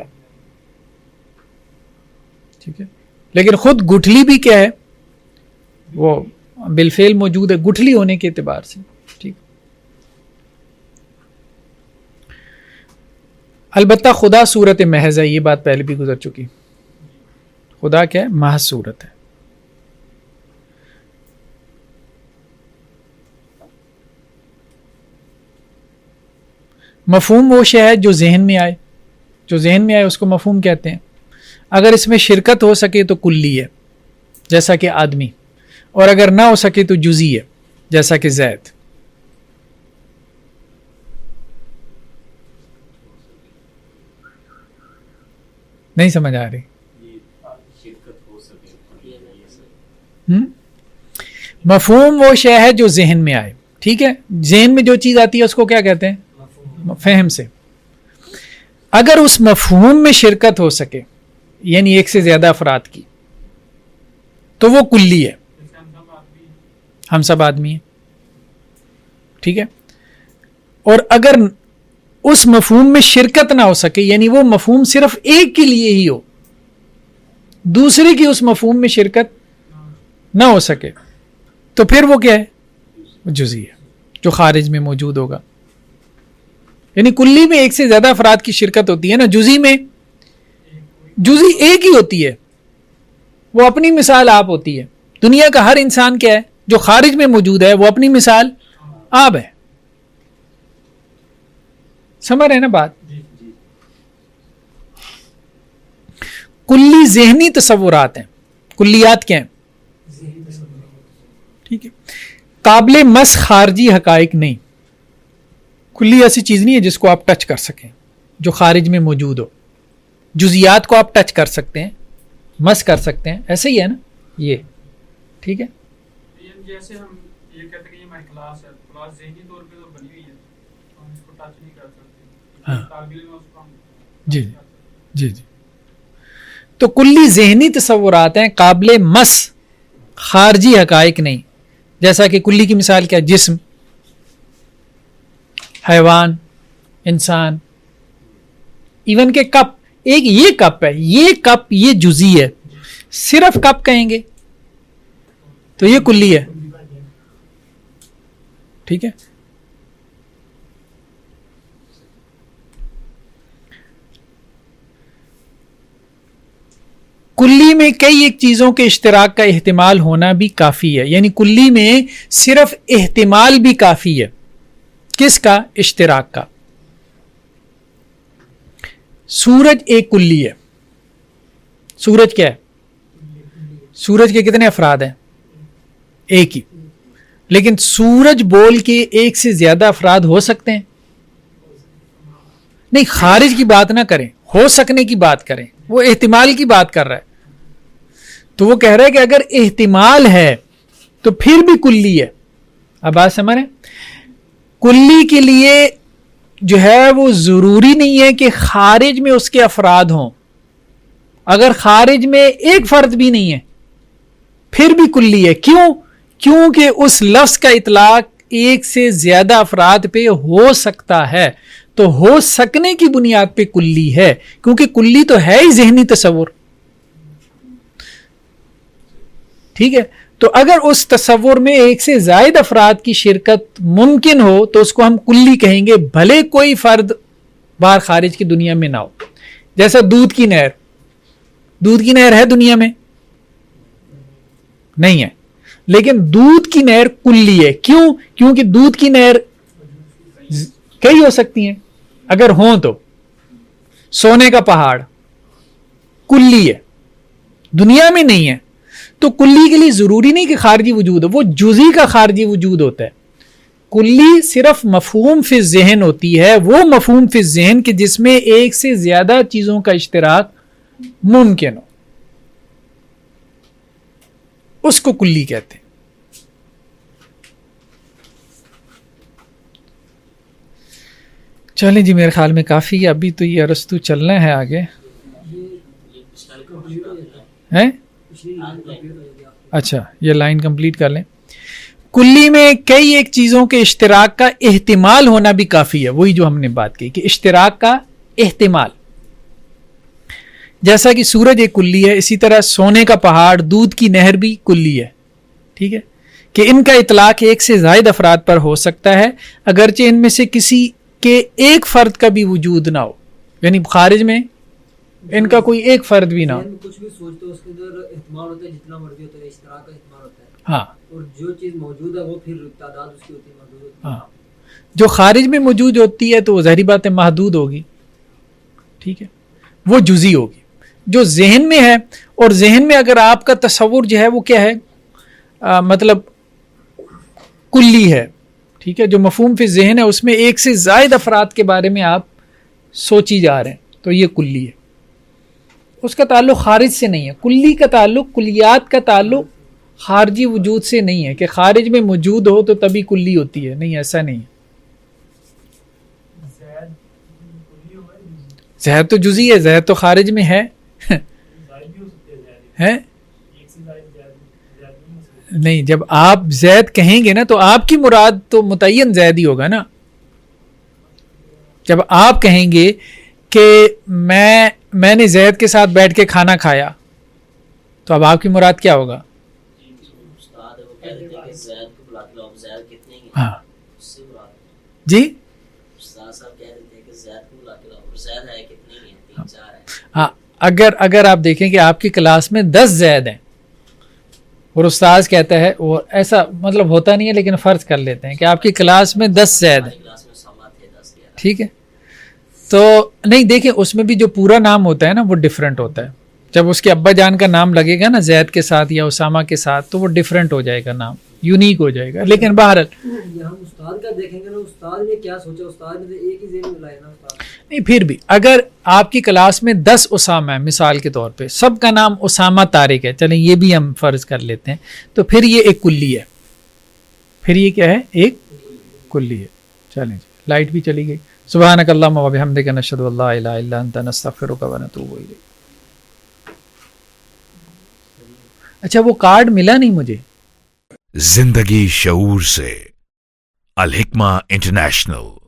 ठीक है। लेकिन खुद गुठली भी क्या है, वो बिलफेल मौजूद है गुठली होने के एतबार से, ठीक। अलबत्ता खुदा सूरत महज है, ये बात पहले भी गुजर चुकी। खुदा क्या है, महज सूरत है। मफहूम वो शय है जो जहन में आए, जो जहन में आए उसको मफहूम कहते हैं। अगर इसमें शिरकत हो सके तो कुल्ली है, जैसा कि आदमी, और अगर ना हो सके तो जुजी है, जैसा कि जैद। नहीं समझ आ रही? ये शिरकत हो सके ये सब। हम्म मफहूम वो शय है जो जहन में आए, ठीक है। जहन में जो चीज आती है उसको क्या कहते हैं, फहम से। अगर उस मफहूम में शिरकत हो सके, यानी एक से ज्यादा अफराद की, तो वो कुल्ली है, जैसे हम सब आदमी हम सब आदमी हैं, ठीक है। और अगर उस मफहूम में शिरकत ना हो सके, यानी वो मफहूम सिर्फ एक के लिए ही हो, दूसरे की उस मफहूम में शिरकत ना हो सके, तो फिर वो क्या है, जुज़ी है, जो खारिज में मौजूद होगा। यानी कुल्ली में एक से ज्यादा अफराद की शिरकत होती है ना, जुज़ी में जुज़ी एक ही होती है, वो अपनी मिसाल आप होती है। दुनिया का हर इंसान क्या है, जो खारिज में मौजूद है, वो अपनी मिसाल आप है। समझ रहे ना बात? कुल्ली ज़हनी तसव्वुरात हैं, कुल्लियात क्या हैं, ठीक है। काबिले मस खारजी हकाइक नहीं, कुल्ली ऐसी चीज नहीं है जिसको आप टच कर सकें, जो खारिज में मौजूद हो। जुजियात को आप टच कर सकते हैं, मस कर सकते हैं, ऐसे ही है ना ये, ठीक है। ये जैसे हम ये कहते हैं कि ये हमारी क्लास है, क्लास ज़हनी तौर पे तो बनी हुई है, तो हम इसको टच नहीं कर सकते। हाँ। तालिब इल्म है, उसको हम जी जी जी। तो कुल्ली ज़हनी तसव्वुरात हैं, काबिले मस खारजी हकाइक नहीं। जैसा कि कुल्ली की मिसाल क्या, जिस्म, हैवान, इंसान, इवन के कप। एक ये कप है, ये कप ये जुजी है, सिर्फ कप कहेंगे तो ये कुल्ली है, ठीक है। कुल्ली में कई एक चीजों के इश्तिराक का एहतिमाल होना भी काफी है, यानी कुल्ली में सिर्फ एहतिमाल भी काफी है। किसका? इश्तिराक का। सूरज एक कुल्ली है। सूरज क्या है? सूरज के कितने अफराद हैं? एक ही। लेकिन सूरज बोल के एक से ज्यादा अफराद हो सकते हैं? नहीं, खारिज की बात ना करें, हो सकने की बात करें। वो एहतिमाल की बात कर रहा है। तो वो कह रहा है कि अगर एहतिमाल है तो फिर भी कुल्ली है। अब बात समझ रहे? कुल्ली के लिए जो है वो जरूरी नहीं है कि खारिज में उसके अफराद हों। अगर खारिज में एक फर्द भी नहीं है फिर भी कुल्ली है। क्यों? क्योंकि उस लफ्ज का इतलाक एक से ज्यादा अफराद पे हो सकता है। तो हो सकने की बुनियाद पे कुल्ली है, क्योंकि कुल्ली तो है ही ज़हनी तसव्वुर। ठीक है, तो अगर उस तसव्वुर में एक से ज्यादा अफराद की शिरकत मुमकिन हो तो उसको हम कुल्ली कहेंगे, भले कोई फर्द बाहर खारिज की दुनिया में ना हो। जैसा दूध की नहर, दूध की नहर है दुनिया में? नहीं है, लेकिन दूध की नहर कुल्ली है। क्यों? क्योंकि दूध की नहर कई हो सकती हैं अगर हो तो। सोने का पहाड़ कुल्ली है, दुनिया में नहीं है। तो कुल्ली के लिए जरूरी नहीं कि खारजी वजूद हो, वो जुज़ी का खारजी वजूद होता है। कुल्ली सिर्फ मफहूम फि ज़हन होती है, वो मफहूम फि ज़हन कि जिसमें एक से ज्यादा चीजों का इश्तिराक मुमकिन हो, उसको कुल्ली कहते हैं। चलें जी, मेरे ख्याल में काफी है। अभी तो ये अरस्तु चलना है आगे हैं। अच्छा, ये लाइन कंप्लीट कर लें। कुल्ली में कई एक चीजों के इश्तिराक का एहतिमाल होना भी काफी है। वही जो हमने बात की कि इश्तिराक का एहतिमाल, जैसा कि सूरज एक कुल्ली है, इसी तरह सोने का पहाड़, दूध की नहर भी कुल्ली है। ठीक है, कि इनका इतलाक एक से ज्यादा अफराद पर हो सकता है, अगरचे इनमें से किसी के एक फर्द का भी वजूद ना हो, यानी खारिज में इनका कोई एक फर्द भी ना हो। कुछ भी सोचते हो उसके अंदर इस्तेमाल होता है, जितना मर्जी होता है, इश्तिराक का इस्तेमाल होता है। हाँ, और जो चीज मौजूद है वो फिर तादाद उसकी होती है, महदूद होती है। हाँ, जो खारिज में मौजूद होती है तो वो ज़ाहिरी बात है महदूद होगी। ठीक है, वो जुज़ी होगी। जो जहन में है, और जहन में अगर आपका तसव्वुर जो है वो क्या है, आ, मतलब कुल्ली है। ठीक है, जो मफहूम फिर जहन है उसमें एक से ज़ायद अफराद के बारे में आप सोची जा रहे हैं, तो ये कुल्ली है। उसका ताल्लुक खारिज से नहीं है। कुल्ली का ताल्लुक, कुल्लियात का ताल्लुक खारजी वजूद से नहीं है कि खारिज में मौजूद हो तो तभी कुल्ली होती है। नहीं, ऐसा नहीं है। ज़हद तो जुज़ी है, ज़हद तो खारिज में है। है नहीं, जब आप ज़ैद कहेंगे ना तो आपकी मुराद तो मुतय्यन ज़ैद ही होगा ना। जब आप कहेंगे कि मैं मैंने ज़ैद के साथ बैठ के खाना खाया, तो अब आपकी मुराद क्या होगा? हाँ जी, हाँ, अगर अगर आप देखें कि आपकी क्लास में दस ज़ैद हैं और उस्ताद कहता है, और ऐसा मतलब होता नहीं है लेकिन फ़र्ज कर लेते हैं कि आपकी क्लास में दस ज़ैद हैं, ठीक है, तो नहीं देखें उसमें भी जो पूरा नाम होता है ना वो डिफरेंट होता है। जब उसके अब्बा जान का नाम लगेगा ना ज़ैद के साथ या उसामा के साथ, तो वो डिफरेंट हो जाएगा, नाम यूनिक हो जाएगा। लेकिन बहरहाल हम उस्ताद का देखेंगे ना, उस्ताद ने क्या सोचा, उस्ताद ने तो एक ही ज़हन में लाया ना उस्ताद। नहीं, फिर भी अगर आपकी क्लास में दस उसामा है मिसाल के तौर पे, सबका नाम उसामा तारिक है, चलें ये भी हम फर्ज कर लेते हैं, तो फिर ये एक कुल्ली है। फिर ये क्या है? एक कुल्ली है। चलें, लाइट भी चली गई। सुब्हानक अल्लाहुम्मा व बिहम्दिका नशहदु अल्ला इलाहा इल्ला अंता नस्तगफिरुका व नतूबु इलैक। अच्छा, वो कार्ड मिला नहीं मुझे। जिंदगी शऊर से, अल हिक्मा इंटरनेशनल।